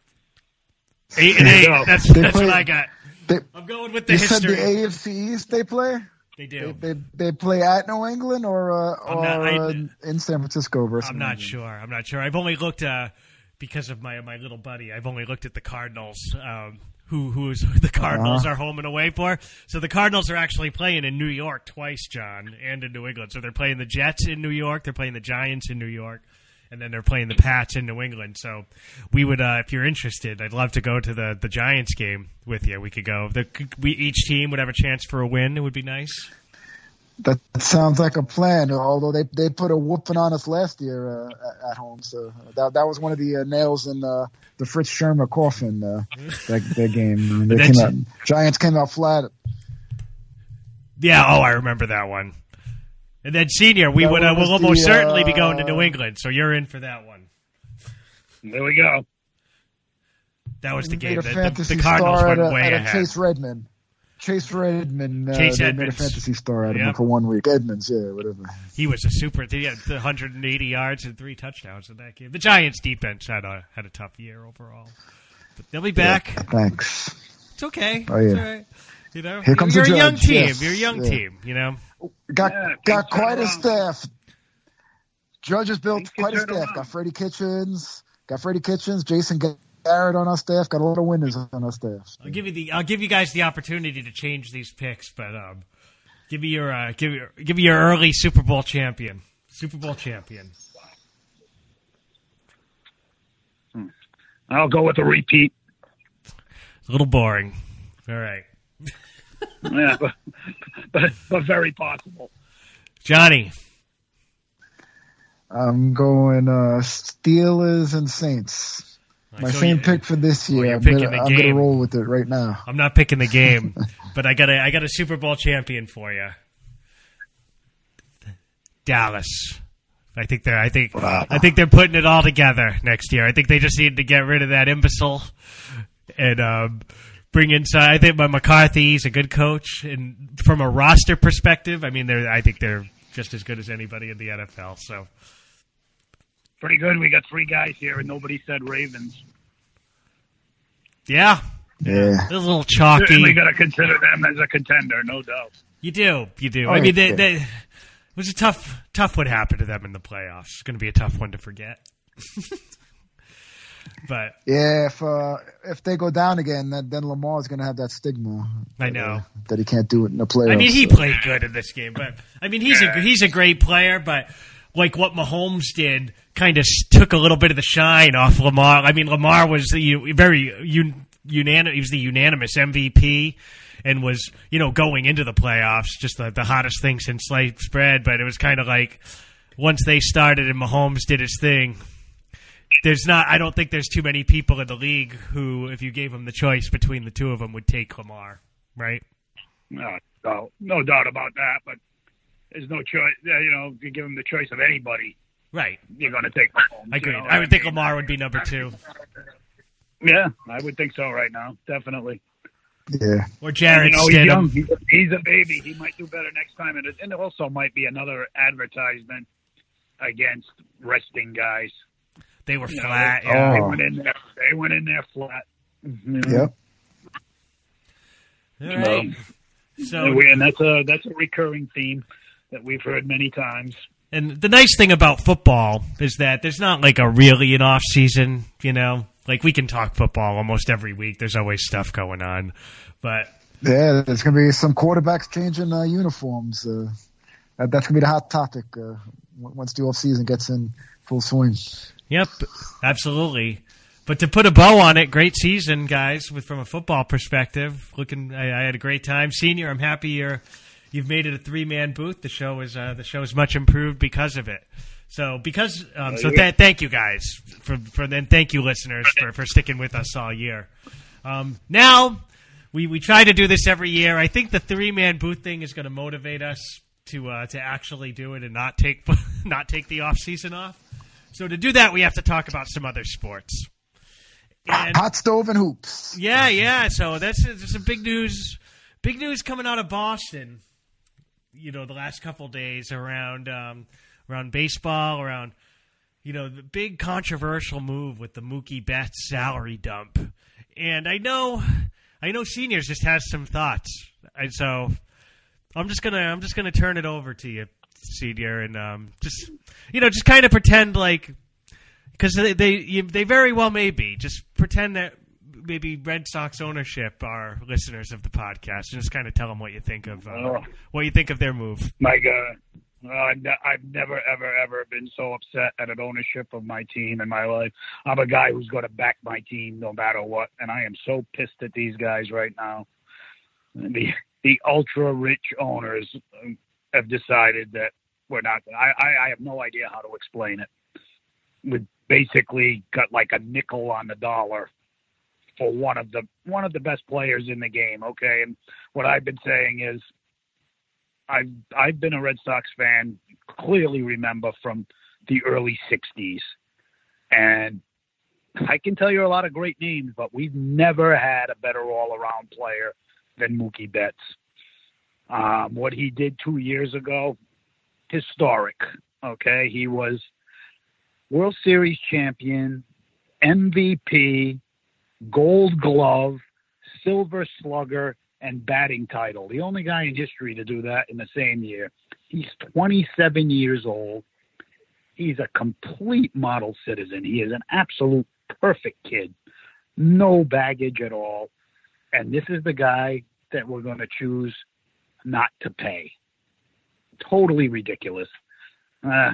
[SPEAKER 2] 8-8. That's what I got. I'm going with the history.
[SPEAKER 4] You said the AFC East they play?
[SPEAKER 2] They do.
[SPEAKER 4] They play at New England or in San Francisco versus
[SPEAKER 2] I'm not sure. I've only looked because of my little buddy. I've only looked at the Cardinals. Who's the Cardinals are home and away for. So the Cardinals are actually playing in New York twice, John, and in New England. So they're playing the Jets in New York, they're playing the Giants in New York, and then they're playing the Pats in New England. So we would, if you're interested, I'd love to go to the Giants game with you. We could go. Each team would have a chance for a win. It would be nice.
[SPEAKER 4] That sounds like a plan. Although they put a whooping on us last year at home, so that was one of the nails in the Fritz Shermer coffin. That game, Giants came out flat.
[SPEAKER 2] Yeah, I remember that one. And then Senior, we'll almost certainly be going to New England, so you're in for that one.
[SPEAKER 3] There we go.
[SPEAKER 2] That was the game.
[SPEAKER 4] The
[SPEAKER 2] Cardinals went way ahead.
[SPEAKER 4] Chase Edmonds made a fantasy star out of him for 1 week. Edmonds, whatever.
[SPEAKER 2] He was he had 180 yards and 3 touchdowns in that game. The Giants' defense had a tough year overall. But they'll be back.
[SPEAKER 4] Yeah, thanks.
[SPEAKER 2] It's okay.
[SPEAKER 4] Oh, yeah.
[SPEAKER 2] It's all right.
[SPEAKER 4] Here comes
[SPEAKER 2] you're
[SPEAKER 4] the
[SPEAKER 2] a young
[SPEAKER 4] judge.
[SPEAKER 2] team.
[SPEAKER 4] Yes.
[SPEAKER 2] You're a young team,
[SPEAKER 4] Got quite a staff. Judge has built quite a staff. Got Freddie Kitchens, Got Freddie Kitchens, Jason Garrett on our staff. Got a lot of winners on our staff.
[SPEAKER 2] I'll give you guys the opportunity to change these picks, but give me your early Super Bowl champion. Super Bowl champion.
[SPEAKER 3] I'll go with a repeat.
[SPEAKER 2] It's a little boring. All right.
[SPEAKER 3] Yeah, but very possible.
[SPEAKER 2] Johnny.
[SPEAKER 4] I'm going Steelers and Saints. My same pick for this year. I'm gonna roll with it right now.
[SPEAKER 2] I'm not picking the game, but I got a Super Bowl champion for you. Dallas. I think they're putting it all together next year. I think they just need to get rid of that imbecile and bring inside. I think McCarthy's a good coach, and from a roster perspective, I mean, I think they're just as good as anybody in the NFL. So
[SPEAKER 3] pretty good. We got 3 guys here, and nobody said Ravens.
[SPEAKER 2] Yeah. They're a little chalky.
[SPEAKER 3] We got to consider them as a contender, no doubt.
[SPEAKER 2] You do. Oh, I mean, it was a tough what happened to them in the playoffs. It's going to be a tough one to forget. But
[SPEAKER 4] yeah, if they go down again, then Lamar's going to have that stigma.
[SPEAKER 2] I know
[SPEAKER 4] that he can't do it in the playoffs.
[SPEAKER 2] I mean, he played good in this game, but I mean, he's a great player. But like what Mahomes did, kind of took a little bit of the shine off Lamar. I mean, Lamar was very unanimous. He was the unanimous MVP. And was, going into the playoffs, just the hottest thing since sliced bread. But it was kind of like once they started and Mahomes did his thing, I don't think there's too many people in the league who, if you gave them the choice between the two of them, would take Lamar, right?
[SPEAKER 3] No doubt about that. But there's no choice. If you give them the choice of anybody,
[SPEAKER 2] right?
[SPEAKER 3] You're going to take Mahomes.
[SPEAKER 2] I agree. I would think Lamar would be number 2.
[SPEAKER 3] Yeah, I would think so right now, definitely.
[SPEAKER 4] Yeah.
[SPEAKER 2] Or Jared
[SPEAKER 3] He's
[SPEAKER 2] Stidham.
[SPEAKER 3] young. He's a baby. He might do better next time. And it also might be another advertisement against resting guys.
[SPEAKER 2] They were flat.
[SPEAKER 3] They went in there flat.
[SPEAKER 4] Yep.
[SPEAKER 2] All right.
[SPEAKER 3] And that's a recurring theme that we've heard many times.
[SPEAKER 2] And the nice thing about football is that there's not like really an off season, Like, we can talk football almost every week. There's always stuff going on. But
[SPEAKER 4] yeah, there's going to be some quarterbacks changing uniforms. That's going to be the hot topic once the offseason gets in full swing.
[SPEAKER 2] Yep, absolutely. But to put a bow on it, great season, guys, from a football perspective. I had a great time. Senior, I'm happy you've made it a 3-man booth. The show is much improved because of it. So thank you guys and thank you listeners for sticking with us all year. Now we try to do this every year. I think the 3-man booth thing is going to motivate us to actually do it and not take the off season off. So to do that, we have to talk about some other sports. And,
[SPEAKER 4] hot stove and hoops.
[SPEAKER 2] Yeah. So that's some big news. Big news coming out of Boston. The last couple days around baseball, around the big controversial move with the Mookie Betts salary dump. And I know Seniors just has some thoughts, and so I'm just gonna turn it over to you, Senior, and just kind of pretend like, because they very well may be, just pretend that maybe Red Sox ownership are listeners of the podcast, and just kind of tell them what you think of their move.
[SPEAKER 3] My God. I've never, ever been so upset at an ownership of my team in my life. I'm a guy who's going to back my team no matter what, and I am so pissed at these guys right now. The ultra-rich owners have decided that we're not – I have no idea how to explain it. We basically got like a nickel on the dollar for one of the best players in the game, okay? And what I've been saying is, I've been a Red Sox fan, clearly remember from the early 60s. And I can tell you a lot of great names, but we've never had a better all-around player than Mookie Betts. What he did 2 years ago, historic, okay? He was World Series champion, MVP, Gold Glove, Silver Slugger, and batting title. The only guy in history to do that in the same year. He's 27 years old. He's a complete model citizen. He is an absolute perfect kid. No baggage at all. And this is the guy that we're going to choose not to pay. Totally ridiculous. The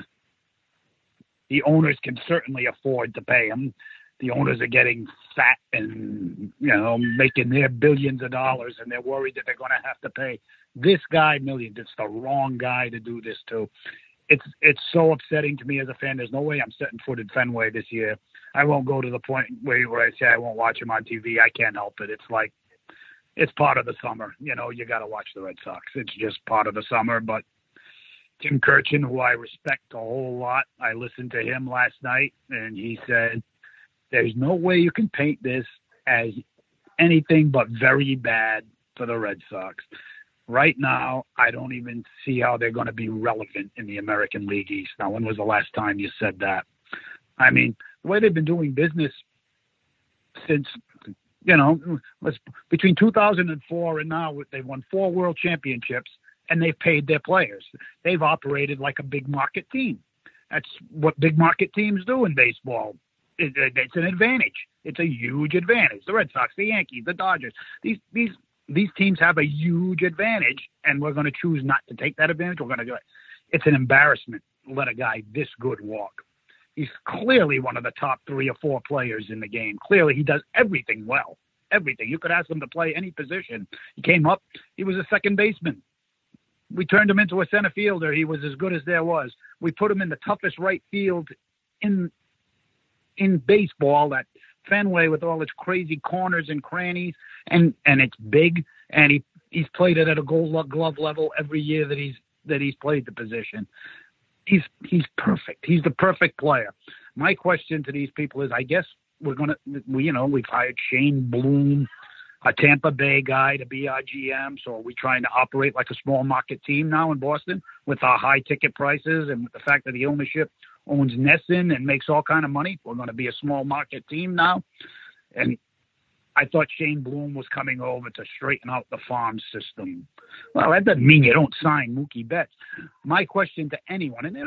[SPEAKER 3] owners can certainly afford to pay him. The owners are getting fat and, making their billions of dollars, and they're worried that they're going to have to pay this guy millions. It's the wrong guy to do this to. It's so upsetting to me as a fan. There's no way I'm setting foot in Fenway this year. I won't go to the point where I say I won't watch him on TV. I can't help it. It's like, it's part of the summer. You got to watch the Red Sox. It's just part of the summer. But Tim Kirchin, who I respect a whole lot, I listened to him last night, and he said, there's no way you can paint this as anything but very bad for the Red Sox. Right now, I don't even see how they're going to be relevant in the American League East. Now, when was the last time you said that? I mean, the way they've been doing business since, between 2004 and now, they've won 4 world championships, and they've paid their players. They've operated like a big market team. That's what big market teams do in baseball. It's an advantage. It's a huge advantage. The Red Sox, the Yankees, the Dodgers, these teams have a huge advantage, and we're going to choose not to take that advantage. We're going to do it. It's an embarrassment to let a guy this good walk. He's clearly one of the top 3 or 4 players in the game. Clearly, he does everything well. Everything. You could ask him to play any position. He came up. He was a second baseman. We turned him into a center fielder. He was as good as there was. We put him in the toughest right field in baseball, at Fenway, with all its crazy corners and crannies, and it's big, and he's played it at a Gold Glove level every year that he's played the position. He's perfect. He's the perfect player. My question to these people is, I guess we've hired Shane Bloom, a Tampa Bay guy, to be our GM. So are we trying to operate like a small market team now in Boston with our high ticket prices and with the fact that the ownership owns Nesson and makes all kind of money? We're going to be a small market team now. And I thought Shane Bloom was coming over to straighten out the farm system. Well, that doesn't mean you don't sign Mookie Betts. My question to anyone, and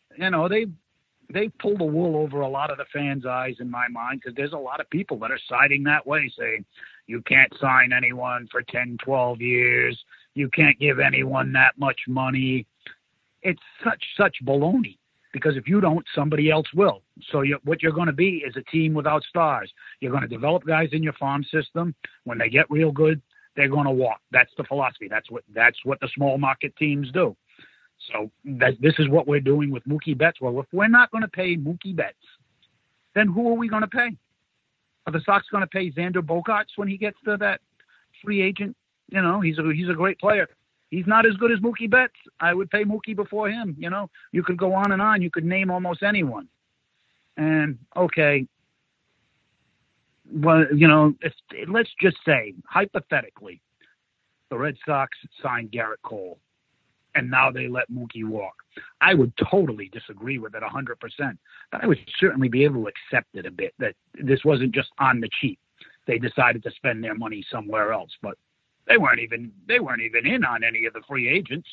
[SPEAKER 3] they pull the wool over a lot of the fans' eyes in my mind, because there's a lot of people that are siding that way, saying you can't sign anyone for 10, 12 years. You can't give anyone that much money. It's such baloney. Because if you don't, somebody else will. So what you're going to be is a team without stars. You're going to develop guys in your farm system. When they get real good, they're going to walk. That's the philosophy. That's what the small market teams do. So this is what we're doing with Mookie Betts. Well, if we're not going to pay Mookie Betts, then who are we going to pay? Are the Sox going to pay Xander Bogaerts when he gets to that free agent? He's a great player. He's not as good as Mookie Betts. I would pay Mookie before him. You could go on and on. You could name almost anyone. And, okay, well, let's just say, hypothetically, the Red Sox signed Garrett Cole, and now they let Mookie walk. I would totally disagree with it 100%, but I would certainly be able to accept it a bit, that this wasn't just on the cheap. They decided to spend their money somewhere else, but They weren't even in on any of the free agents.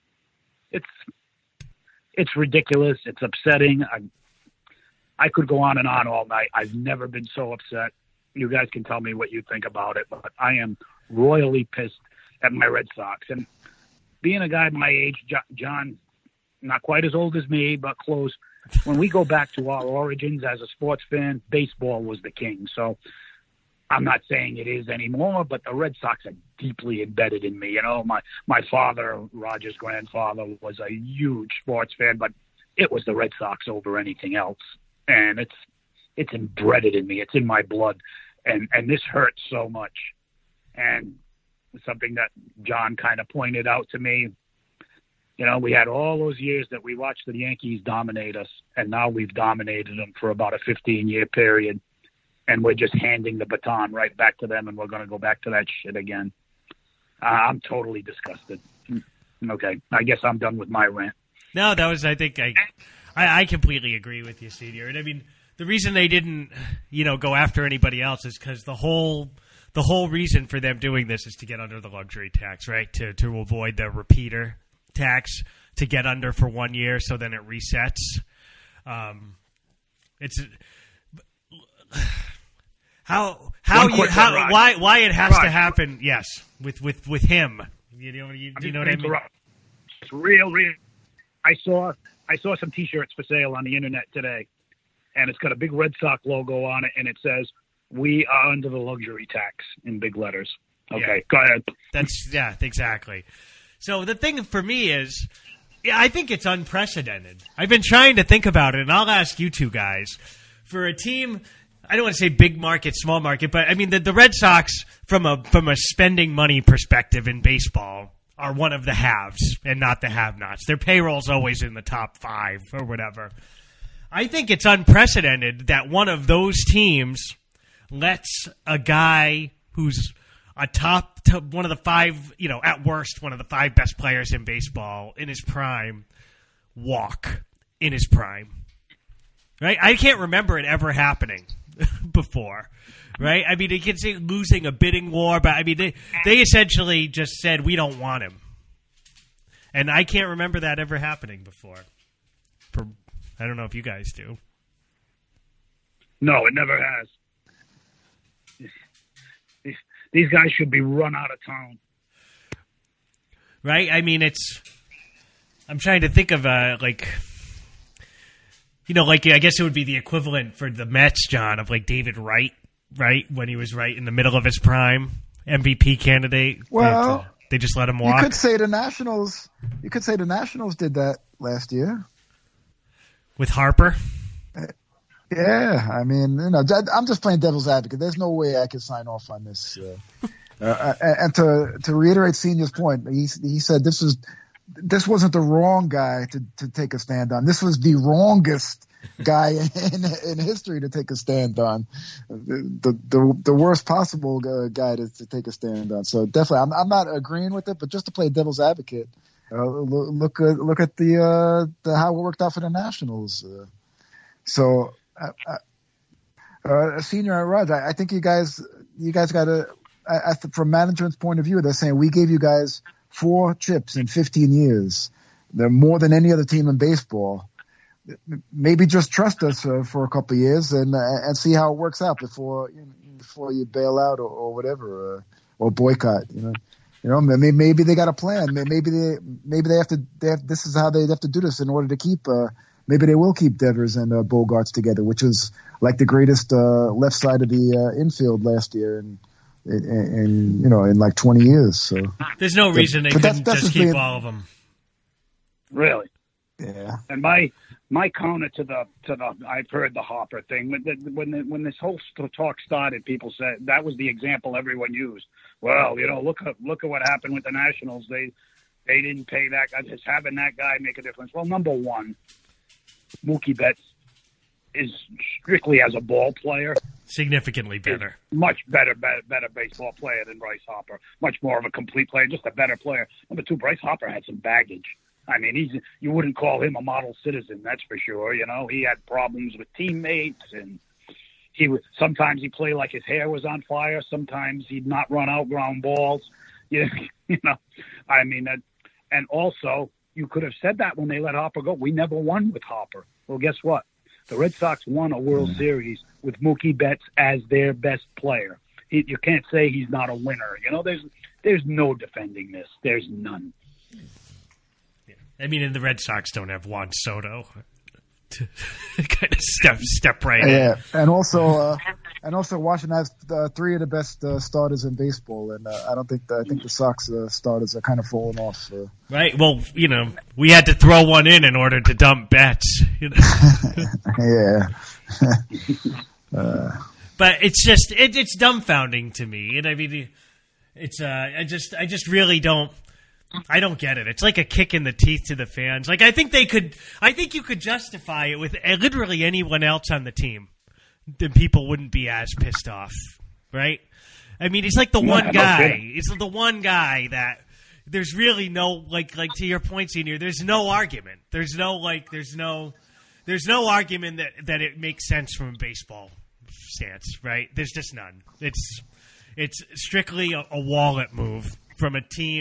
[SPEAKER 3] It's ridiculous. It's upsetting. I could go on and on all night. I've never been so upset. You guys can tell me what you think about it, but I am royally pissed at my Red Sox. And being a guy my age, John, not quite as old as me, but close. When we go back to our origins as a sports fan, baseball was the king. So I'm not saying it is anymore, but the Red Sox are deeply embedded in me. My father, Roger's grandfather, was a huge sports fan, but it was the Red Sox over anything else. And it's embedded in me. It's in my blood. And this hurts so much. And something that John kind of pointed out to me, we had all those years that we watched the Yankees dominate us, and now we've dominated them for about a 15-year period. And we're just handing the baton right back to them, and we're going to go back to that shit again. I'm totally disgusted. Okay, I guess I'm done with my rant.
[SPEAKER 2] No, that was, I think, I completely agree with you, Senior. And I mean, the reason they didn't, go after anybody else is because the whole reason for them doing this is to get under the luxury tax, right? To avoid the repeater tax, to get under for 1 year, so then it resets. It's why it has to happen. Yes, with him. You know what I mean?
[SPEAKER 3] It's real. I saw some T-shirts for sale on the internet today, and it's got a big Red Sox logo on it, and it says, "We are under the luxury tax" in big letters. Okay, Go ahead.
[SPEAKER 2] Exactly. So the thing for me is, I think it's unprecedented. I've been trying to think about it, and I'll ask you two guys. For a team, I don't want to say big market, small market, but I mean the Red Sox, from a spending money perspective in baseball, are one of the haves and not the have-nots. Their payroll's always in the top 5 or whatever. I think it's unprecedented that one of those teams lets a guy who's one of the 5, at worst, one of the 5 best players in baseball in his prime, walk in his prime. Right? I can't remember it ever happening before. Right? I mean, you can say losing a bidding war, but I mean, they essentially just said, we don't want him. And I can't remember that ever happening before. I don't know if you guys do.
[SPEAKER 3] No, it never has. These guys should be run out of town.
[SPEAKER 2] Right? I mean, I'm trying to think of, I guess it would be the equivalent for the Mets, John, of David Wright, right? When he was right in the middle of his prime, MVP candidate.
[SPEAKER 4] Well,
[SPEAKER 2] they just let him walk.
[SPEAKER 4] You could say the Nationals did that last year. With
[SPEAKER 2] Harper?
[SPEAKER 4] Yeah, I mean, I'm just playing devil's advocate. There's no way I could sign off on this. And to reiterate Senior's point, he said this wasn't the wrong guy to take a stand on. This was the wrongest guy in history to take a stand on. The worst possible guy to take a stand on. So definitely, I'm not agreeing with it, but just to play devil's advocate, look at the how it worked out for the Nationals. Senior Rod, I think you guys got to, from management's point of view, they're saying we gave you guys 4 chips in 15 years. They're more than any other team in baseball. Maybe just trust us for a couple of years and see how it works out before you bail out or whatever or boycott. Maybe they got a plan. Maybe they have to. This is how they have to do this in order to keep. Maybe they will keep Devers and Bogarts together, which was like the greatest left side of the infield last year, in like 20 years. So
[SPEAKER 2] there's no reason they couldn't just keep all of them.
[SPEAKER 3] Really?
[SPEAKER 4] Yeah.
[SPEAKER 3] And my counter to the I've heard the Harper thing when this whole talk started, people said that was the example everyone used. Well, look at what happened with the Nationals. They didn't pay that guy. Just having that guy make a difference. Well, number one, Mookie Betts is strictly as a ball player
[SPEAKER 2] significantly better,
[SPEAKER 3] much better baseball player than Bryce Harper. Much more of a complete player, just a better player. Number two, Bryce Harper had some baggage. I mean, you wouldn't call him a model citizen, that's for sure. He had problems with teammates, and sometimes he played like his hair was on fire. Sometimes he'd not run out ground balls. I mean, and also you could have said that when they let Harper go. We never won with Harper. Well, guess what? The Red Sox won a World Series with Mookie Betts as their best player. You can't say he's not a winner. There's no defending this. There's none.
[SPEAKER 2] I mean, and the Red Sox don't have Juan Soto to kind of step right in.
[SPEAKER 4] Yeah, and also Washington has 3 of the best starters in baseball, and I think the Sox starters are kind of falling off.
[SPEAKER 2] Right. Well, we had to throw one in order to dump Betts.
[SPEAKER 4] Yeah.
[SPEAKER 2] But it's just it's dumbfounding to me, and I mean, it's I just really don't. I don't get it. It's like a kick in the teeth to the fans. I think you could justify it with literally anyone else on the team. Then people wouldn't be as pissed off, right? I mean, it's like the one guy. It's the one guy that there's really no like to your point, Senior. There's no argument. There's no argument that it makes sense from a baseball stance, right? There's just none. It's strictly a wallet move from a team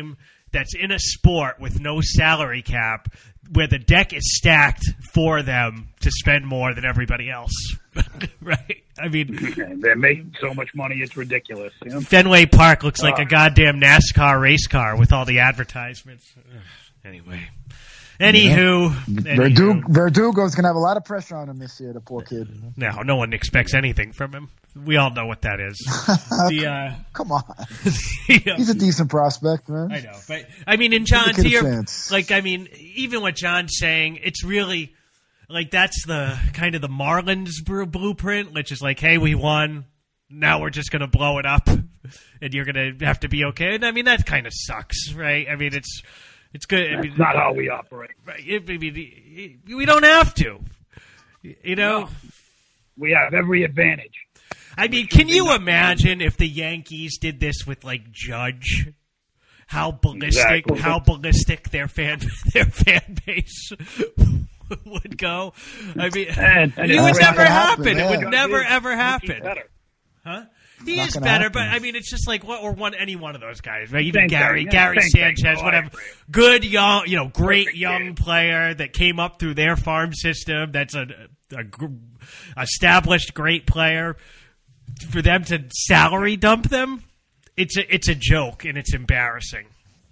[SPEAKER 2] that's in a sport with no salary cap, where the deck is stacked for them to spend more than everybody else. Right? I mean,
[SPEAKER 3] they're making so much money, it's ridiculous. You know?
[SPEAKER 2] Fenway Park looks like a goddamn NASCAR race car with all the advertisements. Anyway. Anywho.
[SPEAKER 4] Verdugo's going to have a lot of pressure on him this year, the poor kid.
[SPEAKER 2] No one expects anything from him. We all know what that is.
[SPEAKER 4] Come on. He's a decent prospect, man.
[SPEAKER 2] I know. But, I mean, in John's here, like, I mean, even what John's saying, it's really, like, that's the kind of the Marlins blueprint, which is like, hey, we won. Now we're just going to blow it up, and you're going to have to be okay. And, I mean, that kind of sucks, right? I mean, it's good.
[SPEAKER 3] That's not how we operate.
[SPEAKER 2] Right? We don't have to. You know?
[SPEAKER 3] No. We have every advantage.
[SPEAKER 2] I mean, can you imagine if the Yankees did this with, like, Judge? How ballistic their fan base would go? I mean, it would never happen. It would never, ever happen. Huh? He is better, but I mean, it's just like any one of those guys, right? Even Gary Sanchez, whatever. Good young, great young player that came up through their farm system. That's a established great player. For them to salary dump them, it's a joke and it's embarrassing.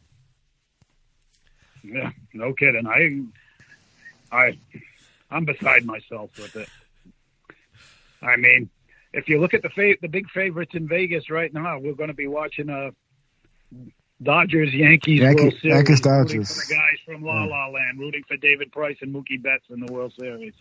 [SPEAKER 3] Yeah, no kidding. I'm beside myself with it. I mean, if you look at the big favorites in Vegas right now, we're going to be watching Dodgers-Yankees World Series.
[SPEAKER 4] Yankees-Dodgers.
[SPEAKER 3] Rooting for the guys from La La Land, rooting for David Price and Mookie Betts in the World Series.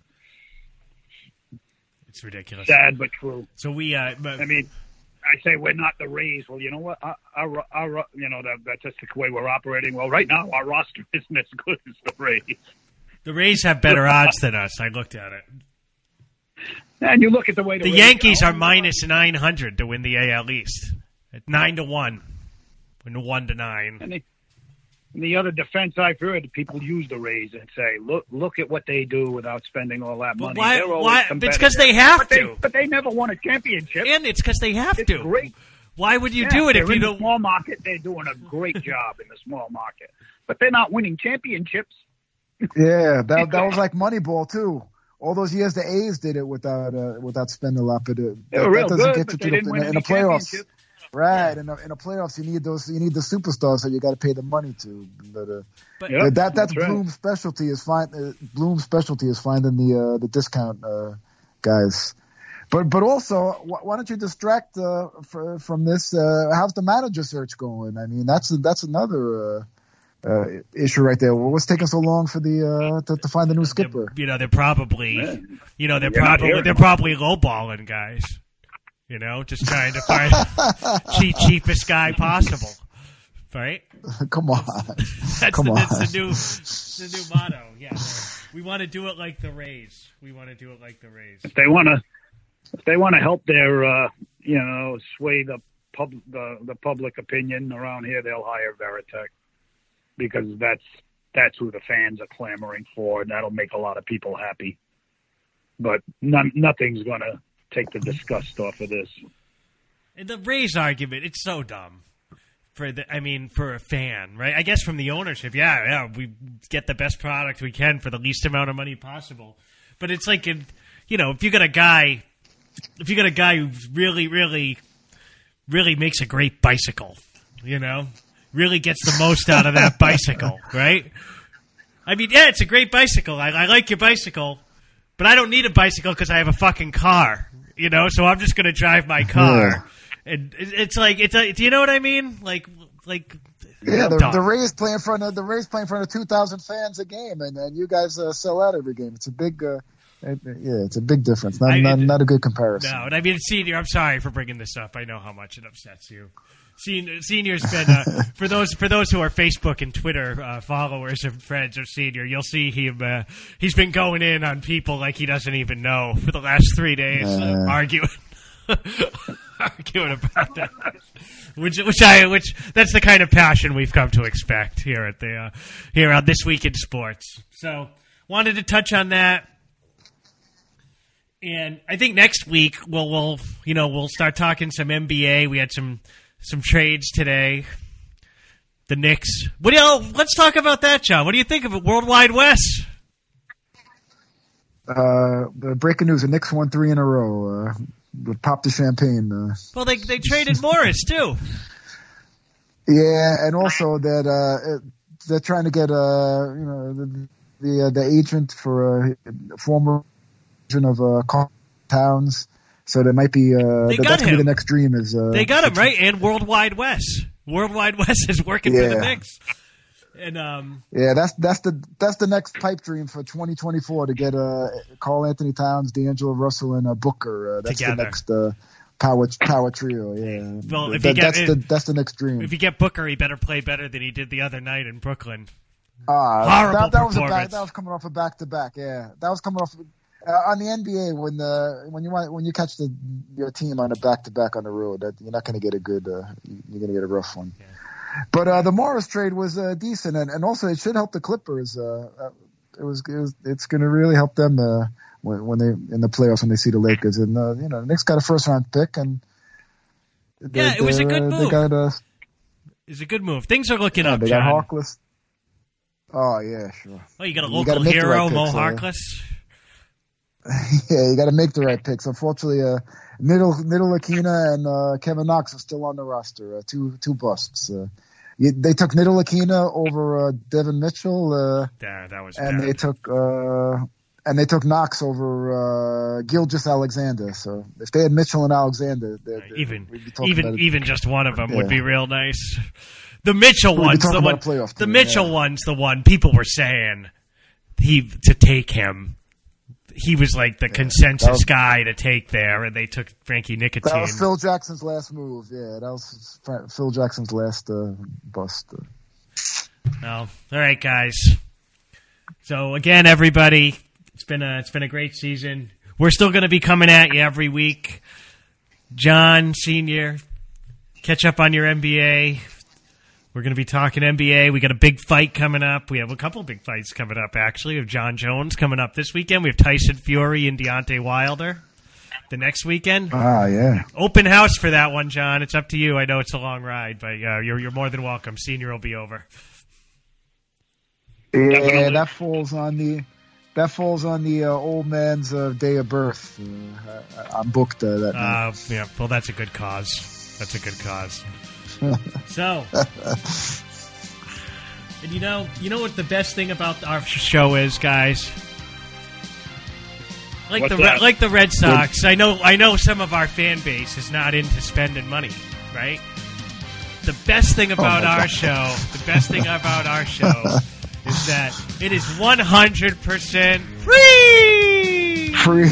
[SPEAKER 2] It's ridiculous.
[SPEAKER 3] Sad but true.
[SPEAKER 2] So
[SPEAKER 3] I mean, I say we're not the Rays. Well, you know what? That's just the way we're operating. Well, right now our roster isn't as good as the Rays.
[SPEAKER 2] The Rays have better odds than us. I looked at it.
[SPEAKER 3] And you look at the way
[SPEAKER 2] the Yankees are minus 900 to win the AL East at 9-1, and 1-9.
[SPEAKER 3] And the other defense I've heard, people use the Rays and say, "Look at what they do without spending all that money."
[SPEAKER 2] Why? It's because they have to.
[SPEAKER 3] But they never won a championship.
[SPEAKER 2] And it's because they have to.
[SPEAKER 3] Great.
[SPEAKER 2] Why would you do it if you don't?
[SPEAKER 3] In the small market, they're doing a great job in the small market, but they're not winning championships.
[SPEAKER 4] Yeah, that was like Moneyball too. All those years the A's did it without spending a lot, but that doesn't get you to in the playoffs. Right, in the playoffs, you need the superstars, so you got to pay the money to. That's right. Bloom's specialty is finding the discount guys. But also, why don't you distract from this? How's the manager search going? I mean, that's another issue right there. What's taking so long for to find the new skipper?
[SPEAKER 2] They're probably lowballing guys. Just trying to find cheapest guy possible, right?
[SPEAKER 4] Come on,
[SPEAKER 2] that's the new motto. Yeah, we want to do it like the Rays. If
[SPEAKER 3] they want to help their, sway the public opinion around here, they'll hire Veritek because that's who the fans are clamoring for, and that'll make a lot of people happy. But nothing's going to take the disgust off of this.
[SPEAKER 2] And the Rays argument, it's so dumb. For a fan, right? I guess from the ownership, we get the best product we can for the least amount of money possible. But it's like, if you got a guy who really, really, really makes a great bicycle, really gets the most out of that bicycle, right? I mean, yeah, it's a great bicycle. I like your bicycle, but I don't need a bicycle because I have a fucking car, so I'm just going to drive my car. Yeah. And it's like, do you know what I mean? Like,
[SPEAKER 4] the Rays play in front of 2,000 fans a game, and you guys sell out every game. It's a big, it's a big difference. Not a good comparison.
[SPEAKER 2] No, and I mean, Senior, I'm sorry for bringing this up. I know how much it upsets you. Senior's been for those who are Facebook and Twitter followers and friends of Senior, you'll see him. He's been going in on people like he doesn't even know for the last 3 days, arguing about that. Which that's the kind of passion we've come to expect here at here on This Week in Sports. So wanted to touch on that. And I think next week we'll start talking some NBA. We had some trades today. the Knicks. Let's talk about that, John. What do you think of it, Worldwide Wes?
[SPEAKER 4] Breaking news: the Knicks won 3 in a row. Pop the champagne.
[SPEAKER 2] Well, they traded Morris too.
[SPEAKER 4] Yeah, and also that they're trying to get the agent for former agent of Carl Towns. So there might be that's going to be the next dream.
[SPEAKER 2] They got him right, and Worldwide Wes. Worldwide Wes is working for the Knicks. And
[SPEAKER 4] that's the next pipe dream for 2024 to get Karl Anthony Towns, D'Angelo Russell, and Booker. That's
[SPEAKER 2] together.
[SPEAKER 4] The next power trio. Yeah.
[SPEAKER 2] Well,
[SPEAKER 4] that's the next dream.
[SPEAKER 2] If you get Booker, he better play better than he did the other night in Brooklyn.
[SPEAKER 4] Horrible
[SPEAKER 2] performance.
[SPEAKER 4] That was coming off a back-to-back. Yeah, that was coming off on the NBA when you catch your team on a back-to-back on the road. That you're not going to get a good. You're going to get a rough one. Yeah. But the Morris trade was decent, and also it should help the Clippers. It's going to really help them when they in the playoffs when they see the Lakers. And the Knicks got a first-round pick, and
[SPEAKER 2] it was a good move. It's a good move. Things are looking up.
[SPEAKER 4] They
[SPEAKER 2] John.
[SPEAKER 4] got Harkless. Oh yeah, sure.
[SPEAKER 2] Oh, you got a local hero, Mo Harkless.
[SPEAKER 4] Yeah, you got to make the right picks. Unfortunately, Ntilikina and Kevin Knox are still on the roster. Two busts. They took Ntilikina over Devin Mitchell.
[SPEAKER 2] That was.
[SPEAKER 4] And they took Knox over Gilgeous-Alexander. So if they had Mitchell and Alexander,
[SPEAKER 2] even just one of them would be real nice. The Mitchell one's the one. The Mitchell one's the one people were saying to take him. He was like the consensus guy to take there, and they took Frankie Nicotine.
[SPEAKER 4] That was Phil Jackson's last move. Yeah, that was Phil Jackson's last bust.
[SPEAKER 2] Well, all right, guys. So again, everybody, it's been a great season. We're still going to be coming at you every week. John Senior, catch up on your NBA. We're going to be talking NBA. We got a big fight coming up. We have a couple of big fights coming up, actually. We have John Jones coming up this weekend. We have Tyson Fury and Deontay Wilder the next weekend.
[SPEAKER 4] Yeah.
[SPEAKER 2] Open house for that one, John. It's up to you. I know it's a long ride, but you're more than welcome. Senior will be over.
[SPEAKER 4] Yeah, that falls on the old man's day of birth. I'm booked that night.
[SPEAKER 2] Yeah, well, that's a good cause. That's a good cause. So, and you know what the best thing about our show is, guys? Like the Red Sox, I know some of our fan base is not into spending money, right? The best thing about our show is that it is 100% free.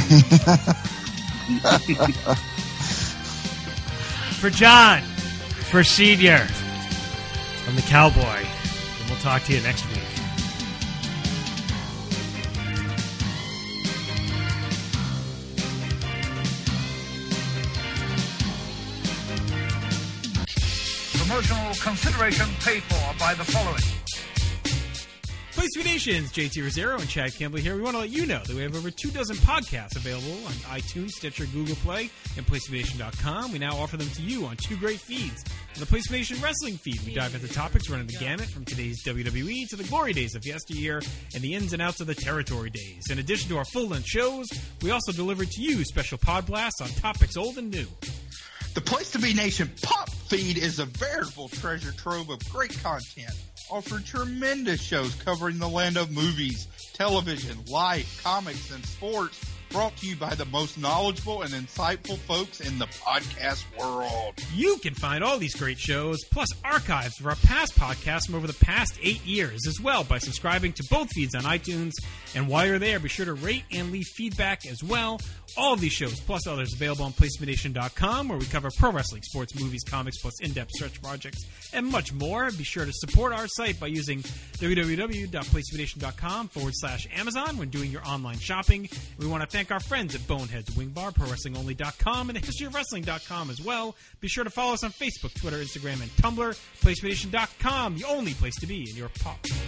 [SPEAKER 2] For John. For Senior, I'm the Cowboy, and we'll talk to you next week.
[SPEAKER 5] Promotional consideration paid for by the following.
[SPEAKER 6] Place to Be Nations, JT Rosero and Chad Campbell here. We want to let you know that we have over 24 podcasts available on iTunes, Stitcher, Google Play, and PlaceToBeNation.com. We now offer them to you on 2 great feeds. On the Place to Be Nation Wrestling feed, we dive into topics running the gamut from today's WWE to the glory days of yesteryear and the ins and outs of the territory days. In addition to our full-length shows, we also deliver to you special pod blasts on topics old and new.
[SPEAKER 7] The Place to Be Nation Pop feed is a veritable treasure trove of great content, offering tremendous shows covering the land of movies, television, life, comics, and sports, brought to you by the most knowledgeable and insightful folks in the podcast world.
[SPEAKER 6] You can find all these great shows, plus archives of our past podcasts from over the past 8 years as well by subscribing to both feeds on iTunes. And while you're there, be sure to rate and leave feedback as well. All of these shows, plus others, available on PlaceToBeNation.com, where we cover pro wrestling, sports, movies, comics, plus in-depth search projects, and much more. Be sure to support our site by using www.PlaceToBeNation.com/Amazon when doing your online shopping. We want to thank our friends at Boneheads, Wing Bar, ProWrestlingOnly.com, and HistoryOfWrestling.com as well. Be sure to follow us on Facebook, Twitter, Instagram, and Tumblr. PlaceToBeNation.com, the only place to be in your pop